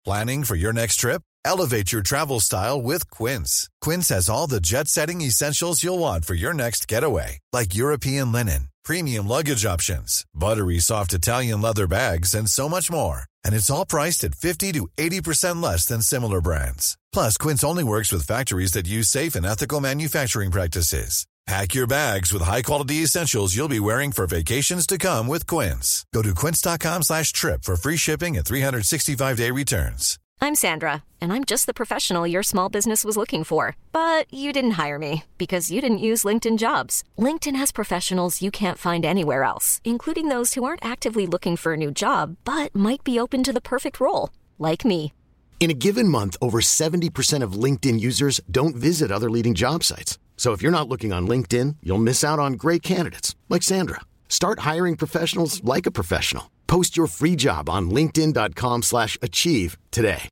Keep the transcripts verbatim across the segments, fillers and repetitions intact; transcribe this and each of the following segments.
Planning for your next trip? Elevate your travel style with Quince. Quince has all the jet-setting essentials you'll want for your next getaway, like European linen, premium luggage options, buttery soft Italian leather bags, and so much more. And it's all priced at fifty to eighty percent less than similar brands. Plus, Quince only works with factories that use safe and ethical manufacturing practices. Pack your bags with high-quality essentials you'll be wearing for vacations to come with Quince. Go to quince.com slash trip for free shipping and three sixty-five day returns. I'm Sandra, and I'm just the professional your small business was looking for. But you didn't hire me because you didn't use LinkedIn Jobs. LinkedIn has professionals you can't find anywhere else, including those who aren't actively looking for a new job, but might be open to the perfect role, like me. In a given month, over seventy percent of LinkedIn users don't visit other leading job sites. So if you're not looking on LinkedIn, you'll miss out on great candidates like Sandra. Start hiring professionals like a professional. Post your free job on linkedin.com slash achieve today.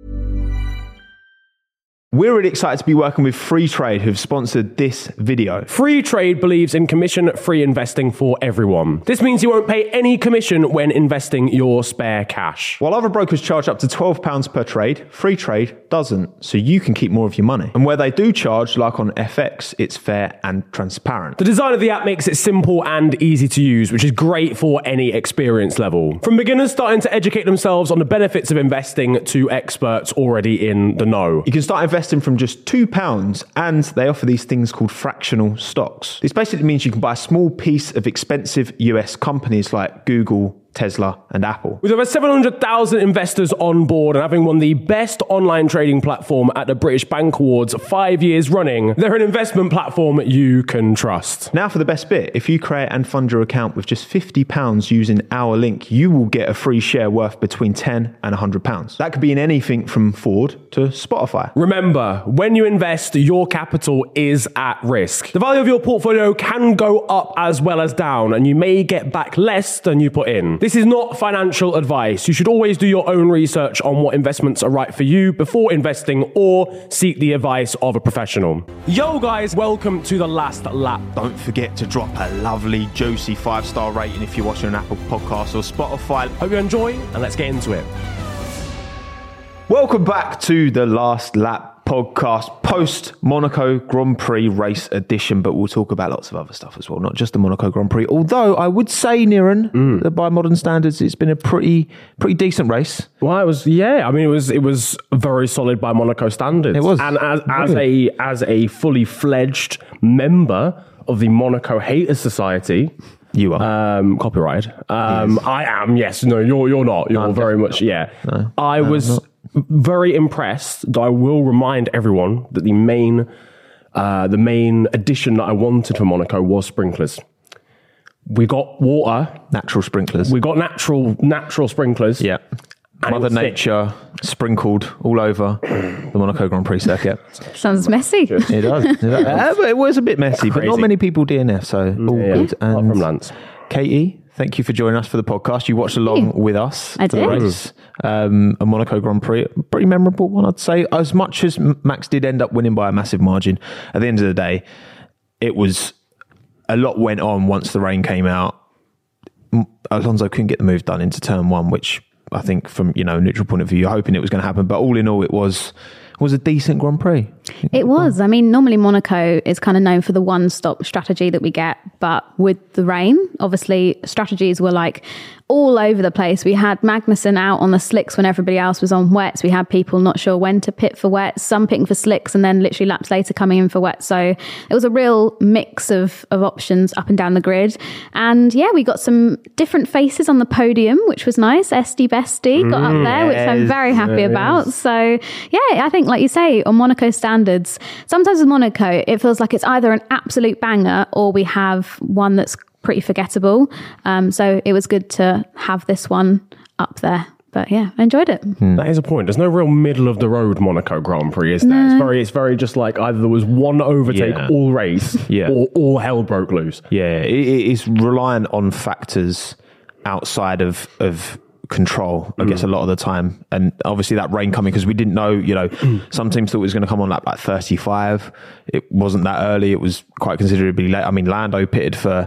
We're really excited to be working with Freetrade, who've sponsored this video. Freetrade believes in commission-free investing for everyone. This means you won't pay any commission when investing your spare cash. While other brokers charge up to twelve pounds per trade, Freetrade doesn't, so you can keep more of your money. And where they do charge, like on F X, it's fair and transparent. The design of the app makes it simple and easy to use, which is great for any experience level. From beginners starting to educate themselves on the benefits of investing to experts already in the know. You can start investing from just two pounds, and they offer these things called fractional stocks. This basically means you can buy a small piece of expensive U S companies like Google, Tesla and Apple. With over seven hundred thousand investors on board and having won the best online trading platform at the British Bank Awards five years running, they're an investment platform you can trust. Now for the best bit. If you create and fund your account with just fifty pounds using our link, you will get a free share worth between ten and one hundred pounds. That could be in anything from Ford to Spotify. Remember, when you invest, your capital is at risk. The value of your portfolio can go up as well as down, and you may get back less than you put in. This is not financial advice. You should always do your own research on what investments are right for you before investing, or seek the advice of a professional. Yo guys, welcome to The Last Lap. Don't forget to drop a lovely, juicy five-star rating if you're watching on Apple Podcasts or Spotify. Hope you enjoy, and let's get into it. Welcome back to The Last Lap podcast, post Monaco Grand Prix race edition, but we'll talk about lots of other stuff as well, not just the Monaco Grand Prix. Although I would say, Niran, mm. that by modern standards, it's been a pretty pretty decent race. Well, it was, yeah. I mean, it was it was very solid by Monaco standards. It was, and as as a as a fully fledged member of the Monaco Haters Society. You are. Um, copyright. Um, yes. I am, yes. No, you're you're not. You're no, very much, yeah. No, I no, was very impressed, though I will remind everyone that the main uh, the main addition that I wanted for Monaco was sprinklers. We got water. Natural sprinklers. We got natural natural sprinklers. Yeah. Mother Nature sprinkled all over the Monaco Grand Prix circuit. Sounds messy. It does. It, does. uh, it was a bit messy, Crazy. But not many people D N F, so all yeah, good. And apart from Lance. Katie, thank you for joining us for the podcast. You watched along with us I for did. the race. Um, a Monaco Grand Prix, pretty memorable one, I'd say. As much as Max did end up winning by a massive margin, at the end of the day, it was a lot went on once the rain came out. Alonso couldn't get the move done into turn one, which I think from, you know, neutral point of view, you're hoping it was going to happen. But all in all, it was was a decent Grand Prix. It was. I mean, normally Monaco is kind of known for the one-stop strategy that we get. But with the rain, obviously, strategies were like all over the place. We had Magnussen out on the slicks when everybody else was on wets. We had people not sure when to pit for wets, some pitting for slicks, and then literally laps later coming in for wets. So it was a real mix of, of options up and down the grid. And yeah, we got some different faces on the podium, which was nice. Esty Bestie got up there, which I'm very happy yes. about. So yeah, I think like you say, on Monaco standards, sometimes with Monaco, it feels like it's either an absolute banger or we have one that's pretty forgettable. Um, so it was good to have this one up there. But yeah, I enjoyed it. Hmm. That is a point. There's no real middle of the road Monaco Grand Prix, is there? No. It's very, it's very just like either there was one overtake yeah. all race, yeah. or all hell broke loose. Yeah, it, it's reliant on factors outside of of control, I mm. guess, a lot of the time. And obviously that rain coming, because we didn't know, you know, some teams thought it was going to come on lap like thirty-five. It wasn't that early. It was quite considerably late. I mean, Lando pitted for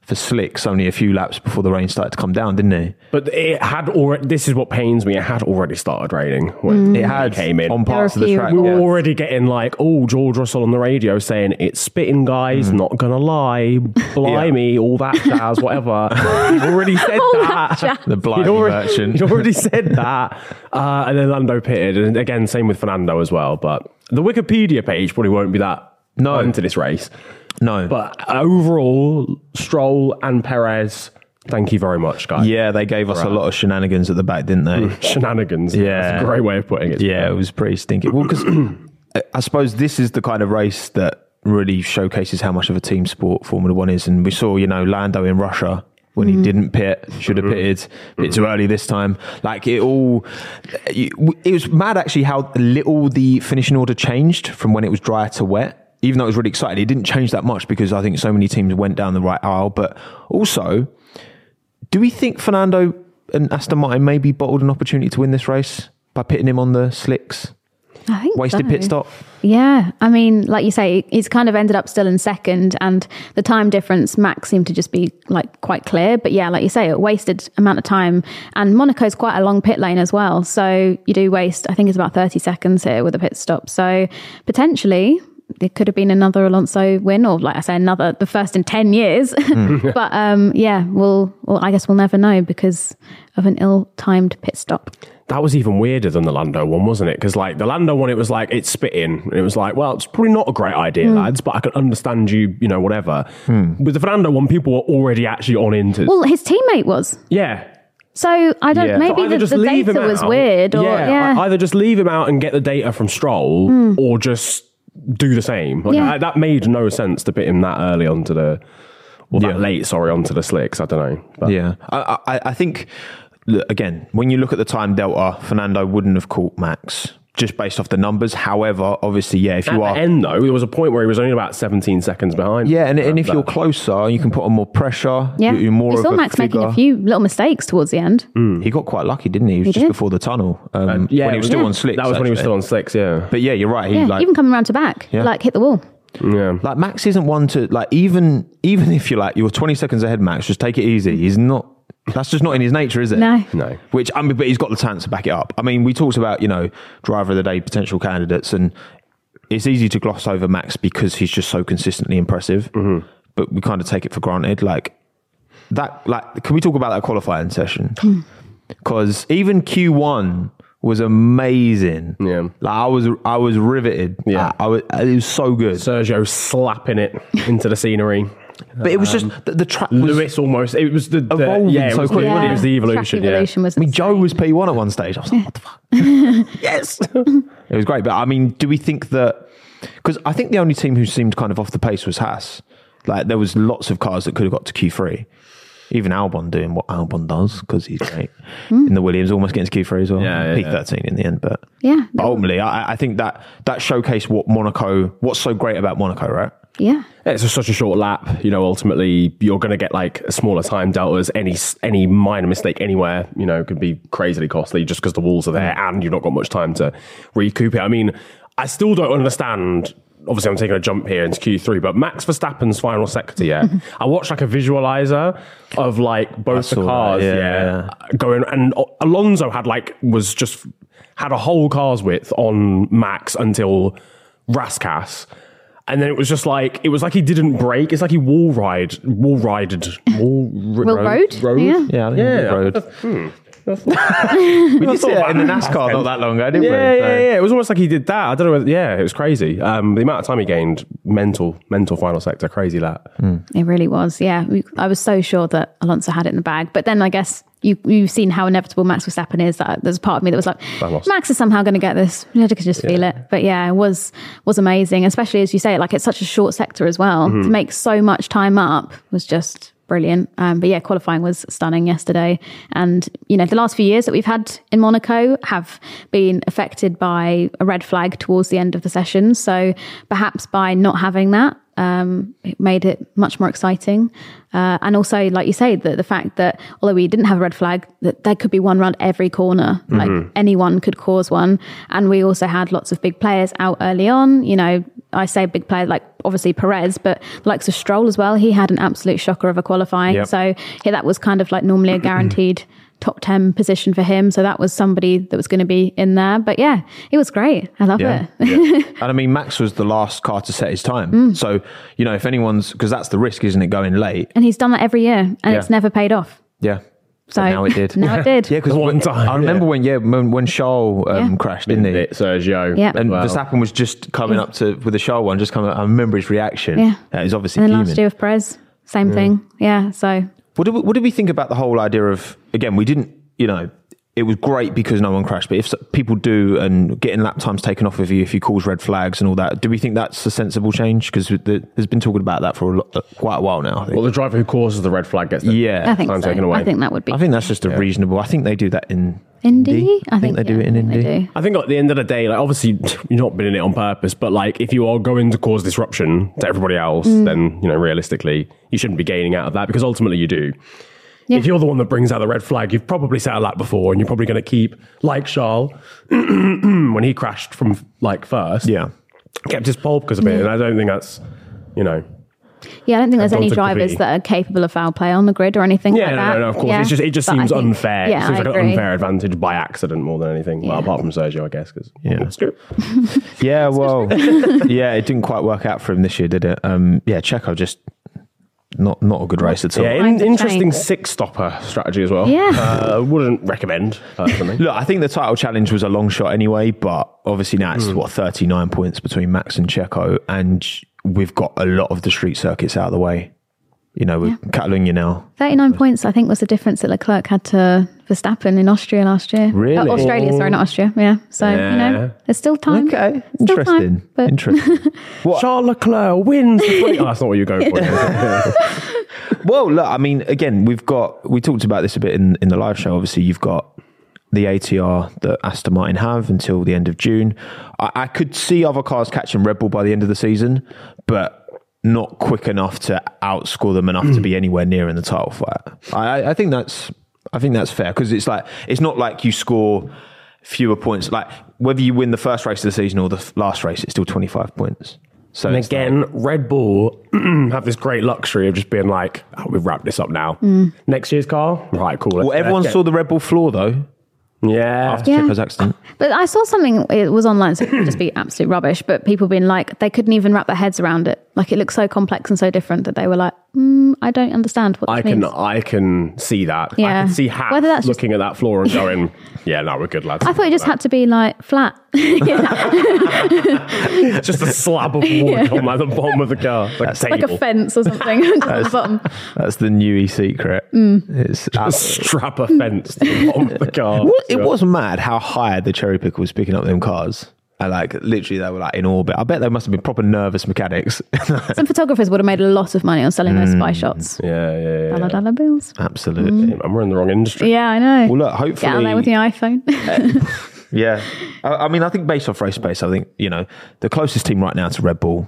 for slicks only a few laps before the rain started to come down, didn't he? But it had already, this is what pains me, it had already started raining when It had came in. on parts of the few track. We were yeah. already getting like, oh, George Russell on the radio saying, it's spitting, guys, not gonna lie, blimey, all that jazz, whatever. He'd already said that. The blimey He'd already, merchant. he'd already said that. Uh, and then Lando pitted. And again, same with Fernando as well. But the Wikipedia page probably won't be that No. into this race. No. But overall, Stroll and Perez, thank you very much, guys. yeah, they gave us a lot of shenanigans at the back, didn't they? Shenanigans. Yeah. That's a great way of putting it. Yeah, it was pretty stinky. Well, because I suppose this is the kind of race that really showcases how much of a team sport Formula One is. And we saw, you know, Lando in Russia when he didn't pit, should have pitted a bit too early this time. Like it all, it was mad actually how little the finishing order changed from when it was dry to wet. Even though it was really exciting, it didn't change that much because I think so many teams went down the right aisle. But also, do we think Fernando and Aston Martin maybe bottled an opportunity to win this race by pitting him on the slicks? I think Wasted so. pit stop? Yeah, I mean, like you say, he's kind of ended up still in second, and the time difference, Max seemed to just be like quite clear. But yeah, like you say, it wasted amount of time, and Monaco's quite a long pit lane as well. So you do waste, I think it's about thirty seconds here with a pit stop. So potentially there could have been another Alonso win, or like I say, another, the first in ten years. Mm. But um, yeah, we'll, well, I guess we'll never know because of an ill-timed pit stop. That was even weirder than the Lando one, wasn't it? Because like the Lando one, it was like, it's spitting. And it was like, well, it's probably not a great idea, Mm. lads, but I can understand you, you know, whatever. Hmm. With the Fernando one, people were already actually on into. Well, his teammate was. yeah. So I don't, Yeah. So maybe either the, just the leave data him was out- weird, or yeah. e- Either just leave him out and get the data from Stroll, Mm. or just do the same. Like, Yeah. I- that made no sense to put him that early onto the, or that Yeah. late, sorry, onto the slicks. I don't know. But Yeah, I, I, I think look, again, when you look at the time delta, Fernando wouldn't have caught Max just based off the numbers. However, obviously, yeah, if At you the are, end, though, there was a point where he was only about seventeen seconds behind. yeah, and, and if That- you're closer, you can put on more pressure. Yeah, You're more you of saw a Max making figure. a few little mistakes towards the end. He got quite lucky, didn't he? He was He just did. before the tunnel. Um, yeah, when he it was was- still yeah. on slicks. That was when he was actually. still on slicks, yeah. But yeah, you're right. He Yeah, like even coming around to back, Yeah. like hit the wall. Yeah. like Max isn't one to like even even if you're like you're twenty seconds ahead, Max, just take it easy. He's not. That's just not in his nature, is it? No. No. Which I mean, but he's got the talent to back it up. I mean, we talked about you know driver of the day potential candidates, and it's easy to gloss over Max because he's just so consistently impressive. Mm-hmm. But we kind of take it for granted. Like that. Like, can we talk about that qualifying session? Because even Q one was amazing. Yeah. like I was, I was riveted. Yeah. I, I was, it was so good. Sergio slapping it into the scenery. But it was just the, the track was. Lewis almost. It was the, the Evolving yeah. It so was, quickly. the, it was the evolution. Track evolution yeah. was I mean, Joe insane. was P one at one stage. I was like, what the fuck? yes. It was great. But I mean, do we think that... Because I think the only team who seemed kind of off the pace was Haas. Like, there was lots of cars that could have got to Q three. Even Albon doing what Albon does, because he's great. In the Williams, almost getting to Q three as well. Yeah, yeah, P thirteen in the end. But, Yeah. but ultimately, I, I think that that showcased what Monaco... What's so great about Monaco, right? Yeah. It's just such a short lap. You know, ultimately, you're going to get like a smaller time deltas. Any any minor mistake anywhere, you know, could be crazily costly just because the walls are there and you've not got much time to recoup it. I mean, I still don't understand. Obviously, I'm taking a jump here into Q three, but Max Verstappen's final sector, yeah. I watched like a visualizer of like both saw the that, cars, yeah, yeah, going. And Alonso had like, was just, had a whole car's width on Max until Raskas. And then it was just like, it was like he didn't brake. It's like he wall ride, wall rided, wall r- Will Road? road. Yeah. Yeah, I think Yeah. yeah. Road. Hmm. We did see that in the NASCAR not that long ago, didn't Yeah, we? yeah, So- yeah. It was almost like he did that. I don't know. Whether, yeah, it was crazy. Um, the amount of time he gained, mental, mental final sector, crazy lap. It really was. Yeah. We, I was so sure that Alonso had it in the bag. But then I guess you, you've seen how inevitable Max Verstappen is. That there's a part of me that was like, Vamos. Max is somehow going to get this. I could just feel it. But yeah, it was was amazing. Especially as you say, like it's such a short sector as well. Mm-hmm. To make so much time up was just brilliant. Um, but yeah, qualifying was stunning yesterday. And, you know, the last few years that we've had in Monaco have been affected by a red flag towards the end of the session. So perhaps by not having that, um, it made it much more exciting. Uh, and also, like you say, the, the fact that although we didn't have a red flag, that there could be one around every corner. Like anyone could cause one. And we also had lots of big players out early on, you know, I say big player, like obviously Perez, but the likes of Stroll as well. He had an absolute shocker of a qualifying. Yep. So yeah, that was kind of like normally a guaranteed top ten position for him. So that was somebody that was going to be in there. But yeah, it was great. I love Yeah. it. Yeah. And I mean, Max was the last car to set his time. Mm. So, you know, if anyone's, because that's the risk, isn't it, going late? And he's done that every year and Yeah. it's never paid off. Yeah. So But now it did. Now it did. Yeah, because One time, I remember yeah. when, yeah, when, when Charles um, Yeah. crashed, didn't he? It, Sergio. Yeah. And Wow. Verstappen was just coming up to, with the Charles one, just coming up, I remember his reaction. Yeah. Uh, it was obviously And then human. last year with Perez, same thing. Yeah. So What did, we, what did we think about the whole idea of, again, we didn't, you know, it was great because no one crashed, but if so- people do and getting lap times taken off of you if you cause red flags and all that, do we think that's a sensible change? Because the, there's been talking about that for a lot, uh, quite a while now, I think. Well, the driver who causes the red flag gets the Yeah. I think time so. taken away. I think that would be I think that's just a reasonable, I think they do that in Indy. I think they do yeah, it in I think Indy. they do. I think at the end of the day, like obviously you're not been in it on purpose, but like if you are going to cause disruption to everybody else, Mm. then you know realistically you shouldn't be gaining out of that because ultimately you do. Yeah. If you're the one that brings out the red flag, you've probably set a lap before, and you're probably going to keep like Charles when he crashed from like first. Yeah. kept his pole because of it, Yeah. and I don't think that's you know. Yeah, I don't think there's Don't any think drivers we- that are capable of foul play on the grid or anything Yeah, like no, that. no, no, of course. Yeah. It's just it just But I seems think- unfair. Yeah, it seems I like agree. an unfair advantage by accident more than anything. Well, Yeah. apart from Sergio, I guess. Cause, Yeah. it's true. Yeah, well, yeah, it didn't quite work out for him this year, did it? Um, yeah, Checo just not not a good race at all. Yeah, Time in, to interesting change. six stopper strategy as well. Yeah. uh, wouldn't recommend personally. Look, I think the title challenge was a long shot anyway, but obviously now it's what thirty-nine points between Max and Checo, and we've got a lot of the street circuits out of the way. You know, with Catalunya now. thirty-nine points, I think, was the difference that Leclerc had to Verstappen in Austria last year. Really? Uh, Australia, sorry, not Austria. Yeah. So, Yeah. you know, there's still time. Okay, Still interesting. time, but- Interesting. What? Charles Leclerc wins. The twenty- oh, that's not what you're going for. Well, look, I mean, again, we've got, we talked about this a bit in, in the live show. Obviously, you've got the A T R that Aston Martin have until the end of June. I, I could see other cars catching Red Bull by the end of the season, but not quick enough to outscore them enough to be anywhere near in the title fight. I, I think that's, I think that's fair because it's like, it's not like you score fewer points. Like whether you win the first race of the season or the f- last race, it's still twenty-five points. So And it's again, Red Bull have this great luxury of just being like, oh, we've wrapped this up now. Next year's car, right? Cool. like, well, everyone saw the Red Bull floor though Yeah. after Yeah. Checo's accident. But I saw something, it was online, so it could just be absolute rubbish, but people being like, they couldn't even wrap their heads around it. Like, it looks so complex and so different that they were like, mm, I don't understand what this I can means. I can see that. I Yeah. can see Haf Whether that's just- looking at that floor and going, yeah, no, we're good, lads. I thought it just had to be like flat. It's just a slab of wood on like, the bottom of the car. Like a like table. a fence or something just at the bottom. That's the new e secret. Mm. It's A abs- strap a fence to the bottom of the car. What- it was mad how high the cherry picker was picking up them cars. And like literally they were like in orbit. I bet they must have been proper nervous mechanics. Some photographers would have made a lot of money on selling those Mm. spy shots. Yeah, yeah, yeah. Dollar dollar bills. Absolutely. And we're in the wrong industry. Yeah, I know. Well, look, Get out there with hopefully, your iPhone. yeah. I, I mean, I think based off race pace, I think you know the closest team right now to Red Bull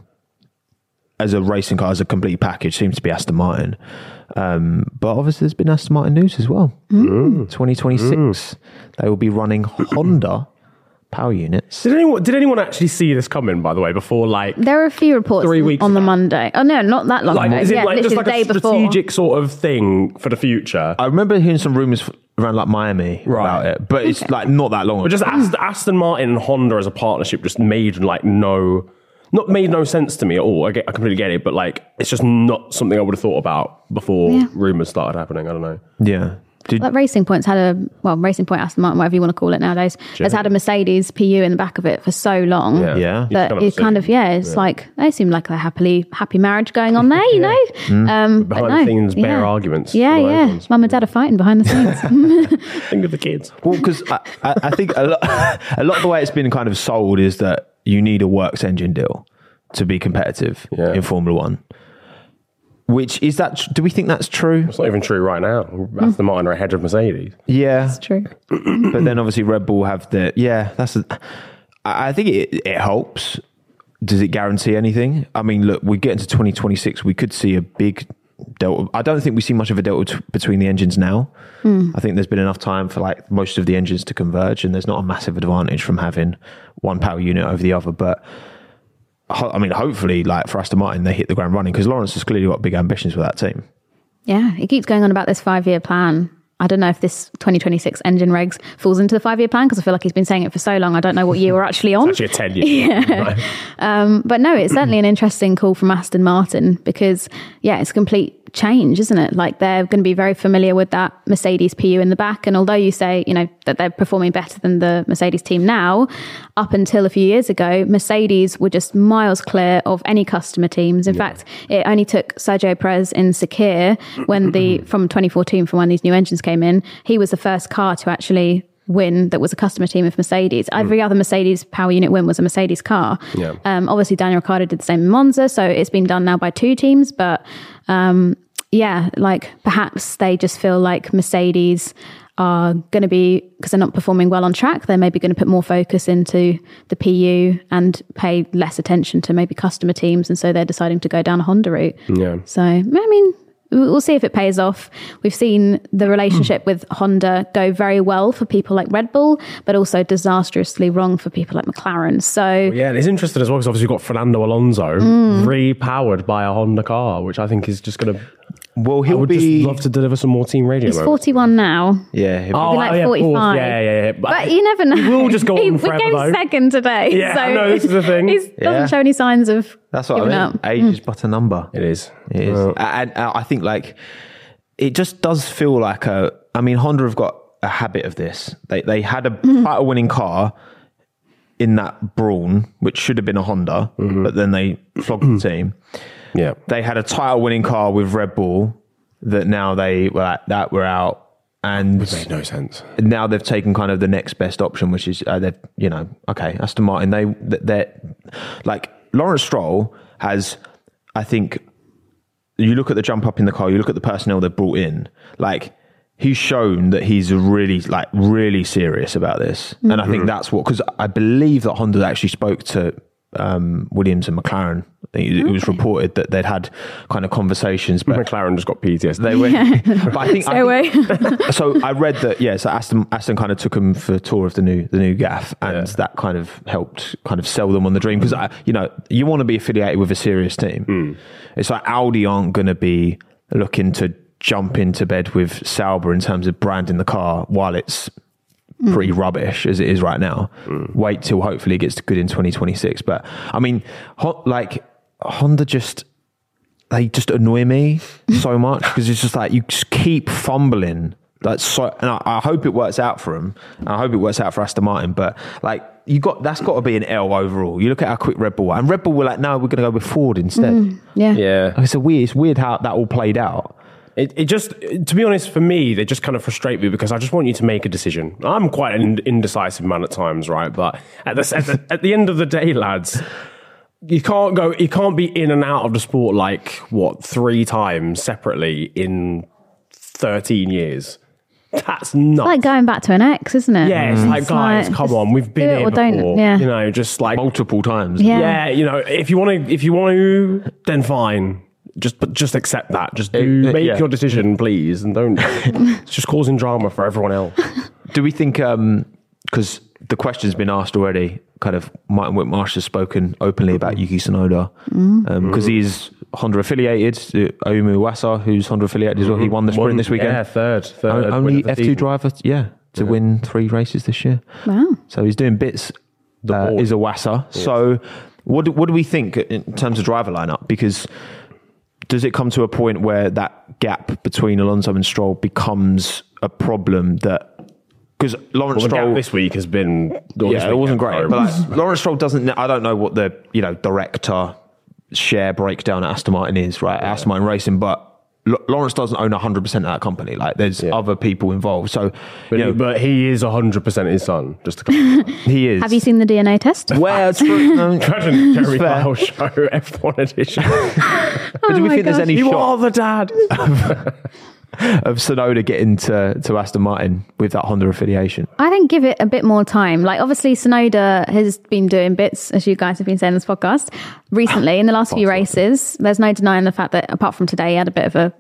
as a racing car, as a complete package, seems to be Aston Martin. Um, but obviously, there's been Aston Martin news as well. twenty twenty-six, they will be running Honda power units. Did anyone did anyone actually see this coming, by the way, before like There were a few reports Three weeks on the ago. Monday. Oh, no, not that long like ago. is it yeah, like just literally like the day a before. strategic sort of thing for the future? I remember hearing some rumors around like Miami Right. about it, but it's like not that long ago. But just Aston, Aston Martin and Honda as a partnership just made like no, not made no sense to me at all. I get, I completely get it, but like it's just not something I would have thought about before Yeah. rumors started happening. I don't know. yeah. Did, Like Racing Point's had a, well, Racing Point, Aston Martin, whatever you want to call it nowadays, has had a Mercedes P U in the back of it for so long Yeah. Yeah. You that kind of it kind see- of, yeah, it's like, they seem like a happily, happy marriage going on there, you know? Um, but Behind no, the scenes, bare yeah. arguments. Yeah, One of those yeah. ones. Mum and dad are fighting behind the scenes. Think of the kids. Well, because I, I, I think a lot, a lot of the way it's been kind of sold is that you need a works engine deal to be competitive Yeah. in Formula One. Which is that? Do we think that's true? It's not even true right now. Aston Martin are ahead of Mercedes. Yeah, It's true. but then obviously Red Bull have the yeah. That's a, I I think it, it helps. Does it guarantee anything? I mean, look, we get into twenty twenty-six. We could see a big delta. I don't think we see much of a delta t- between the engines now. I think there's been enough time for like most of the engines to converge, and there's not a massive advantage from having one power unit over the other. But I mean, hopefully, like for Aston Martin, they hit the ground running because Lawrence has clearly got big ambitions with that team. Yeah, he keeps going on about this five-year plan. I don't know if this twenty twenty-six engine regs falls into the five-year plan because I feel like he's been saying it for so long. I don't know what year we're actually on. It's actually a ten-year yeah. plan. Right? Um, but no, it's certainly an interesting call from Aston Martin because, yeah, it's a complete change, isn't it? Like they're going to be very familiar with that Mercedes P U in the back. And although you say, you know, that they're performing better than the Mercedes team now, up until a few years ago, Mercedes were just miles clear of any customer teams. In yeah. fact, it only took Sergio Perez in Sakir when the, from twenty fourteen, from when these new engines came in, he was the first car to actually win that was a customer team of Mercedes. Every mm. other Mercedes power unit win was a Mercedes car. Yeah. Um, obviously, Daniel Ricciardo did the same in Monza, so it's been done now by two teams. But um, yeah, like perhaps they just feel like Mercedes are going to be, because they're not performing well on track, they're maybe going to put more focus into the P U and pay less attention to maybe customer teams. And so they're deciding to go down a Honda route. Yeah. So, I mean, we'll see if it pays off. We've seen the relationship with Honda go very well for people like Red Bull, but also disastrously wrong for people like McLaren. So well, yeah, and it's interesting as well because obviously you've got Fernando Alonso mm. repowered by a Honda car, which I think is just going to. Well, he'll I would be. Just love to deliver some more team radio. He's forty-one now. Yeah, he'll be, oh, he'll be like yeah, forty-five. Yeah, yeah, yeah. But, but you never know. He will just go on forever. We came though. second today. Yeah, so I know this is the thing. He doesn't yeah. show any signs of. That's what giving I mean. Up. Age mm. is but a number. It is. It is. Uh, and uh, I think like it just does feel like a. I mean, Honda have got a habit of this. They they had a mm. title winning car in that Brawn, which should have been a Honda, mm-hmm. but then they flogged the team. Yeah, they had a title winning car with Red Bull. That now they were like, that were out, and it made no sense. Now they've taken kind of the next best option, which is uh, they're you know okay Aston Martin. They they're like Lawrence Stroll has, I think, you look at the jump up in the car, you look at the personnel they've brought in, like he's shown that he's really like really serious about this, mm-hmm. and I think that's what because I believe that Honda actually spoke to um, Williams and McLaren. It, it was reported that they'd had kind of conversations, but McLaren just got P T S D. They went, yeah. but I think, I think so. I read that, yeah. So Aston, Aston kind of took them for a tour of the new, the new gaff, and yeah. that kind of helped kind of sell them on the dream because I, you know, you want to be affiliated with a serious team. Mm. It's like Audi aren't going to be looking to jump into bed with Sauber in terms of branding the car while it's mm. pretty rubbish as it is right now. Mm. Wait till hopefully it gets good in twenty twenty-six. But I mean, hot like. Honda just, they just annoy me so much because it's just like you just keep fumbling. Like so, and I, I hope it works out for them. And I hope it works out for Aston Martin. But like you got, that's got to be an L overall. You look at how quick Red Bull were, and Red Bull were like, no, we're going to go with Ford instead. Mm, yeah, yeah. It's a weird. It's weird how that all played out. It, it just, to be honest, for me, they just kind of frustrate me because I just want you to make a decision. I'm quite an indecisive man at times, right? But at the at the, at the end of the day, lads. You can't go, you can't be in and out of the sport like, what, three times separately in thirteen years. That's nuts. It's like going back to an ex, isn't it? Yeah, it's mm. like, guys, like, come on, we've been here before. Don't, yeah. You know, just like... multiple times. Yeah, yeah you know, if you want to, if you want to, then fine. Just but just accept that. Just do, it, make yeah. your decision, please. And don't... it's just causing drama for everyone else. Do we think... um because the question's been asked already, kind of Martin Whitmarsh has spoken openly about Yuki Tsunoda because mm. um, he's Honda affiliated. Ayumu Iwasa, who's Honda affiliated as well, he won the sprint One, this weekend. Yeah, third. third o- only F two season. Driver, yeah, to yeah. win three races this year. Wow. So he's doing bits, uh, is Iwasa. Yes. So what do, what do we think in terms of driver lineup? Because does it come to a point where that gap between Alonso and Stroll becomes a problem that because Lawrence well, the Stroll gap this week has been yeah, it wasn't great. But like, Lawrence Stroll doesn't. I don't know what the you know director share breakdown at Aston Martin is, right? Yeah. Aston Martin Racing, but L- Lawrence doesn't own a hundred percent of that company. Like, there's yeah. other people involved. So, but, you know, he, but he is a hundred percent his son. Just to come he is. Have you seen the D N A test? Well, true. No, Imagine Jeremy Kyle show F one edition. But do we think gosh. there's any you shot? You are the dad. of Tsunoda getting to, to Aston Martin with that Honda affiliation? I think give it a bit more time. Like, obviously, Tsunoda has been doing bits, as you guys have been saying in this podcast, recently in the last few races. There's no denying the fact that apart from today, he had a bit of a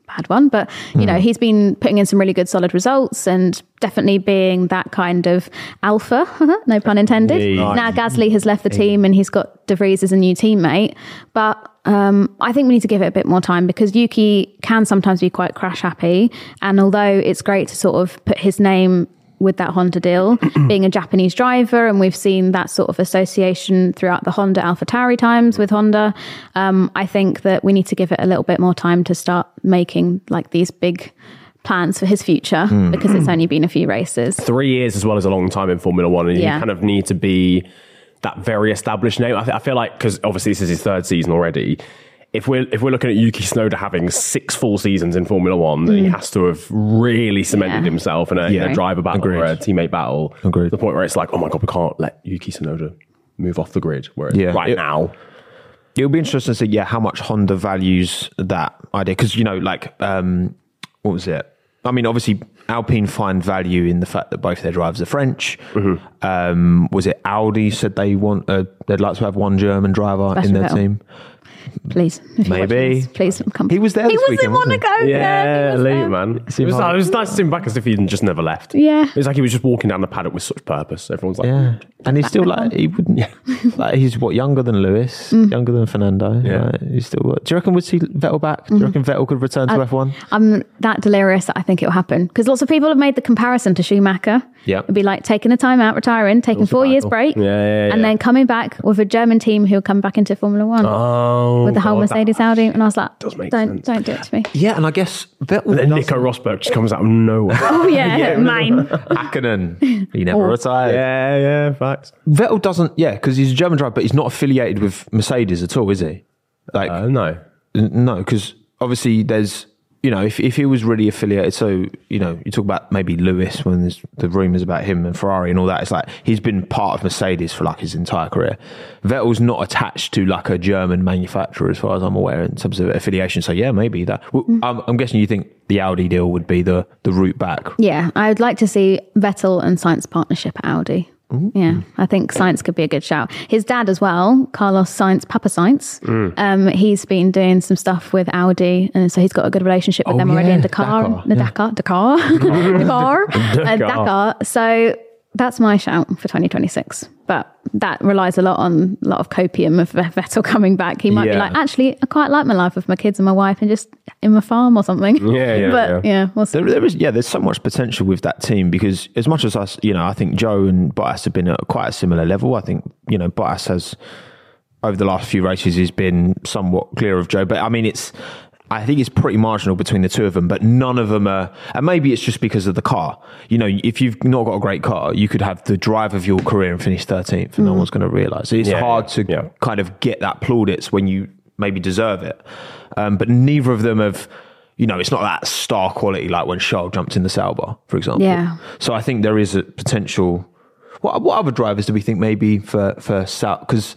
bad one, but you mm. know, he's been putting in some really good solid results and definitely being that kind of alpha, no pun intended. Yeah. Now Gasly has left the team and he's got De Vries as a new teammate, but um, I think we need to give it a bit more time because Yuki can sometimes be quite crash happy, and although it's great to sort of put his name with that Honda deal, being a Japanese driver, and we've seen that sort of association throughout the Honda AlphaTauri times with Honda. Um, I think that we need to give it a little bit more time to start making like these big plans for his future mm. because it's only been a few races. Three years as well as a long time in Formula One, and yeah. you kind of need to be that very established name. I, th- I feel like, because obviously this is his third season already, If we're if we're looking at Yuki Tsunoda having six full seasons in Formula One, then mm. he has to have really cemented yeah. himself in a, yeah. in a driver battle Agreed. or a teammate battle. Agreed. To the point where it's like, oh my God, we can't let Yuki Tsunoda move off the grid. Whereas yeah. right it, now, it'll be interesting to see, yeah, how much Honda values that idea. Because, you know, like, um, what was it? I mean, obviously, Alpine find value in the fact that both their drivers are French. Mm-hmm. Um, was it Audi said they want a, they'd like to have one German driver Sebastian in their Vettel. team? Please, maybe. Please come. He was there. He this was weekend, in Monaco. Yeah, was late there. man. It was, it was nice to see him back as if he just never left. Yeah, it was like he was just walking down the paddock with such purpose. Everyone's like, yeah, and he's still like he wouldn't. Yeah. Like he's what younger than Lewis, mm. younger than Fernando. Yeah, like, he's still. What, do you reckon we'd see Vettel back? Do you reckon Vettel could return to I, F one? I'm that delirious that I think it will happen because lots of people have made the comparison to Schumacher. Yeah, it'd be like taking a time out, retiring, taking four years break, yeah, yeah, yeah. and then coming back with a German team who'll come back into Formula One. Oh, with the whole God, Mercedes Audi, and I was like, does make don't sense. don't do it to me. Yeah, and I guess Vettel. And then Nico Rosberg just comes out of nowhere. Oh yeah, yeah mine. Hakkinen, he never oh, retired. Yeah, yeah, facts. Vettel doesn't. Yeah, because he's a German driver, but he's not affiliated with Mercedes at all, is he? Like, uh, no, n- no, because obviously there's. You know, if if he was really affiliated, so, you know, you talk about maybe Lewis when there's the rumours about him and Ferrari and all that, it's like he's been part of Mercedes for like his entire career. Vettel's not attached to like a German manufacturer as far as I'm aware in terms of affiliation. So yeah, maybe that. Well, mm. I'm, I'm guessing you think the Audi deal would be the, the route back. Yeah, I would like to see Vettel and Sainz partnership at Audi. Ooh. Yeah, I think Sainz could be a good shout. His dad as well, Carlos Sainz, Papa Sainz, mm. um, he's been doing some stuff with Audi, and so he's got a good relationship with oh, them yeah. already in Dakar, Dakar, the yeah. Dakar, Dakar, Dakar, Dakar. Uh, Dakar. So that's my shout for twenty twenty-six. But that relies a lot on a lot of copium of Vettel coming back. He might yeah. be like, actually, I quite like my life with my kids and my wife and just in my farm or something. Yeah, yeah, but yeah. yeah, we'll see. There, there is, yeah, there's so much potential with that team because as much as us, you know, I think Joe and Bottas have been at quite a similar level. I think, you know, Bottas has, over the last few races, he's been somewhat clear of Joe. But I mean, it's, I think it's pretty marginal between the two of them, but none of them are, and maybe it's just because of the car. You know, if you've not got a great car, you could have the drive of your career and finish thirteenth and mm. no one's going to realise. It's yeah, hard yeah, to yeah. kind of get that plaudits when you maybe deserve it. Um, but neither of them have, you know, it's not that star quality like when Charles jumped in the Sauber, for example. Yeah. So I think there is a potential. What, what other drivers do we think maybe for, for Sauber? Because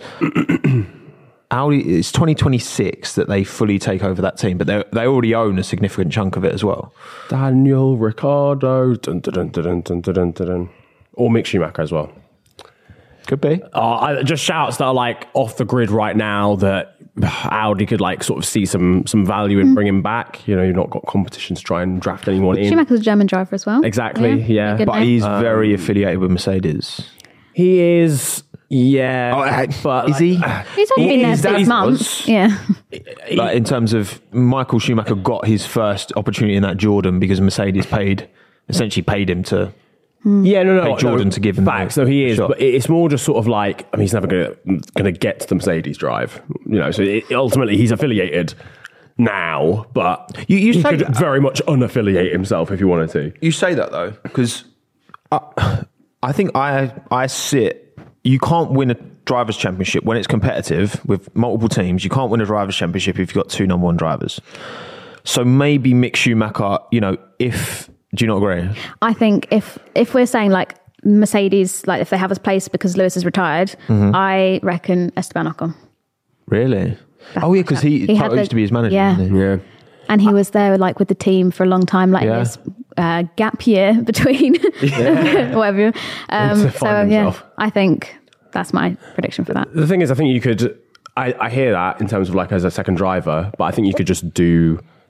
Audi, it's twenty twenty-six that they fully take over that team, but they they already own a significant chunk of it as well. Daniel Ricciardo, dun, dun, dun, dun, dun, dun, dun, dun. Or Mick Schumacher as well. Could be. Uh, I, just shouts that are like off the grid right now that Audi could like sort of see some some value in mm. bringing back. You know, you've not got competition to try and draft anyone in. Schumacher's a German driver as well. Exactly, yeah. yeah. But name. he's um, very affiliated with Mercedes. He is... Yeah, oh, but is he? He's only been there six months. Yeah, like in terms of Michael Schumacher got his first opportunity in that Jordan because Mercedes paid essentially paid him to. Yeah, no, no, pay Jordan no, to give him facts. the So he is, shot. but it's more just sort of like I mean, he's never going to going to get to the Mercedes drive, you know. So it, ultimately, he's affiliated now, but You- you he say could that- very much unaffiliate himself if he wanted to. You say that though because I, I think I I sit. You can't win a drivers' championship when it's competitive with multiple teams. You can't win a drivers' championship if you've got two number one drivers. So maybe Mick Schumacher, you know, if do you not agree? I think if if we're saying like Mercedes, like if they have a place because Lewis is retired, mm-hmm. I reckon Esteban Ocon. Really? That's oh yeah, because he, he had the, used to be his manager. Yeah, Didn't he? Yeah. And he was there like with the team for a long time, like Yeah. this uh, gap year between Yeah. whatever. Um, To so find yeah, himself. I think that's my prediction for that. The thing is, I think you could. I, I hear that in terms of like as a second driver, but I think you could just do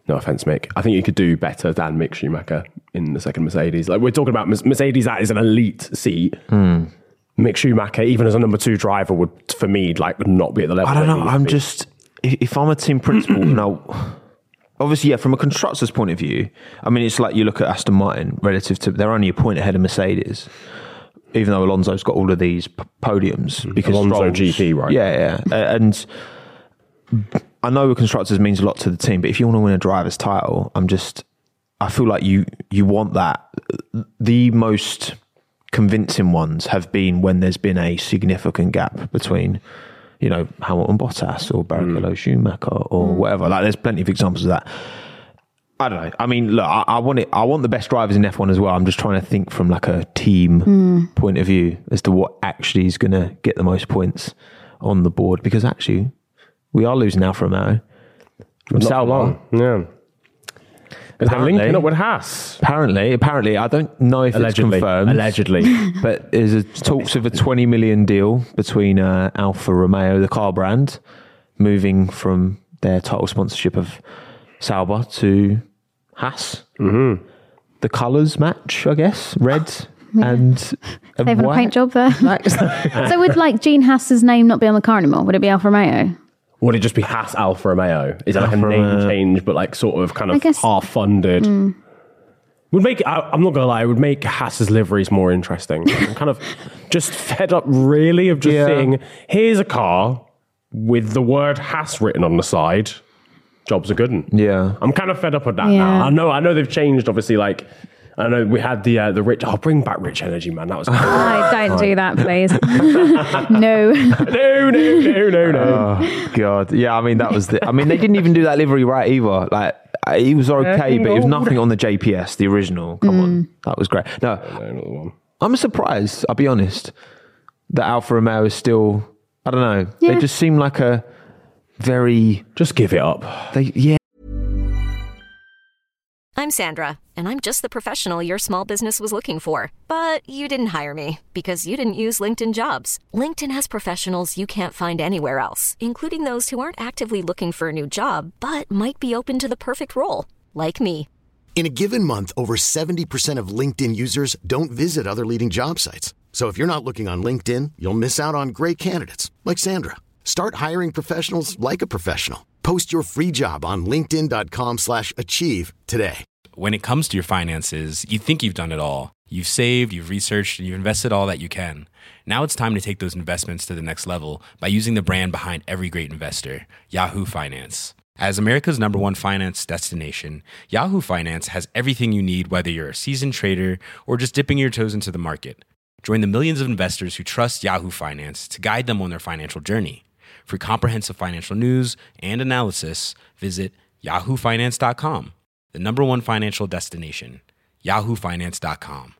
No offense, Mick. I think you could do better than Mick Schumacher in the second Mercedes. Like we're talking about Mercedes, that is an elite seat. Mm. Mick Schumacher, even as a number two driver, would for me like not be at the level. I don't know. I'm be. just if, if I'm a team principal, no. Obviously, yeah. From a constructor's point of view, I mean, it's like you look at Aston Martin relative to they're only a point ahead of Mercedes, even though Alonso's got all of these p- podiums because Alonso Stroll's, G P, right? Yeah, yeah, uh, and. I know constructors means a lot to the team, but if you want to win a driver's title, I'm just, I feel like you you want that. The most convincing ones have been when there's been a significant gap between, you know, Hamilton Bottas or Barrichello mm. Schumacher or mm. whatever. Like, there's plenty of examples of that. I don't know. I mean, look, I, I want it. I want the best drivers in F one as well. I'm just trying to think from like a team mm. point of view as to what actually is going to get the most points on the board, because actually. We are losing Alfa Romeo. From Not Sauber. long. Yeah. Is they're linking up with Haas? Apparently, apparently, I don't know if Allegedly. it's confirmed. Allegedly. But there's a talks of a twenty million deal between uh, Alfa Romeo, the car brand, moving from their title sponsorship of Sauber to Haas. Mm-hmm. The colours match, I guess. Red yeah. and They've had a paint job there. So would like Gene Haas's name not be on the car anymore? Would it be Alfa Romeo? Would it just be Haas Alfa Romeo? Is that like a name change, but like sort of kind of guess, half funded? Mm. Would make I, I'm not gonna lie. It would make Haas's liveries more interesting. I'm kind of just fed up, really, of just yeah. seeing here's a car with the word Haas written on the side. Jobs are good. Yeah, I'm kind of fed up with that yeah. now. I know. I know they've changed. Obviously, like. I know we had the uh, the rich. I'll bring back Rich Energy, man. That was cool. Oh, don't do that, please. no, no, no, no, no, no. Oh, God, yeah. I mean, that was the. I mean, they didn't even do that livery right either. Like, he was okay, but it was nothing on the J P S, the original. Come mm. on, that was great. No, no I'm surprised. I'll be honest. That Alfa Romeo is still. I don't know. Yeah. They just seem like a very. Just give it up. They yeah. I'm Sandra, and I'm just the professional your small business was looking for. But you didn't hire me because you didn't use LinkedIn Jobs. LinkedIn has professionals you can't find anywhere else, including those who aren't actively looking for a new job, but might be open to the perfect role, like me. In a given month, over seventy percent of LinkedIn users don't visit other leading job sites. So if you're not looking on LinkedIn, you'll miss out on great candidates like Sandra. Start hiring professionals like a professional. Post your free job on linkedin.com slash achieve today. When it comes to your finances, you think you've done it all. You've saved, you've researched, and you've invested all that you can. Now it's time to take those investments to the next level by using the brand behind every great investor, Yahoo Finance. As America's number one finance destination, Yahoo Finance has everything you need, whether you're a seasoned trader or just dipping your toes into the market. Join the millions of investors who trust Yahoo Finance to guide them on their financial journey. For comprehensive financial news and analysis, visit yahoo finance dot com, the number one financial destination, yahoo finance dot com.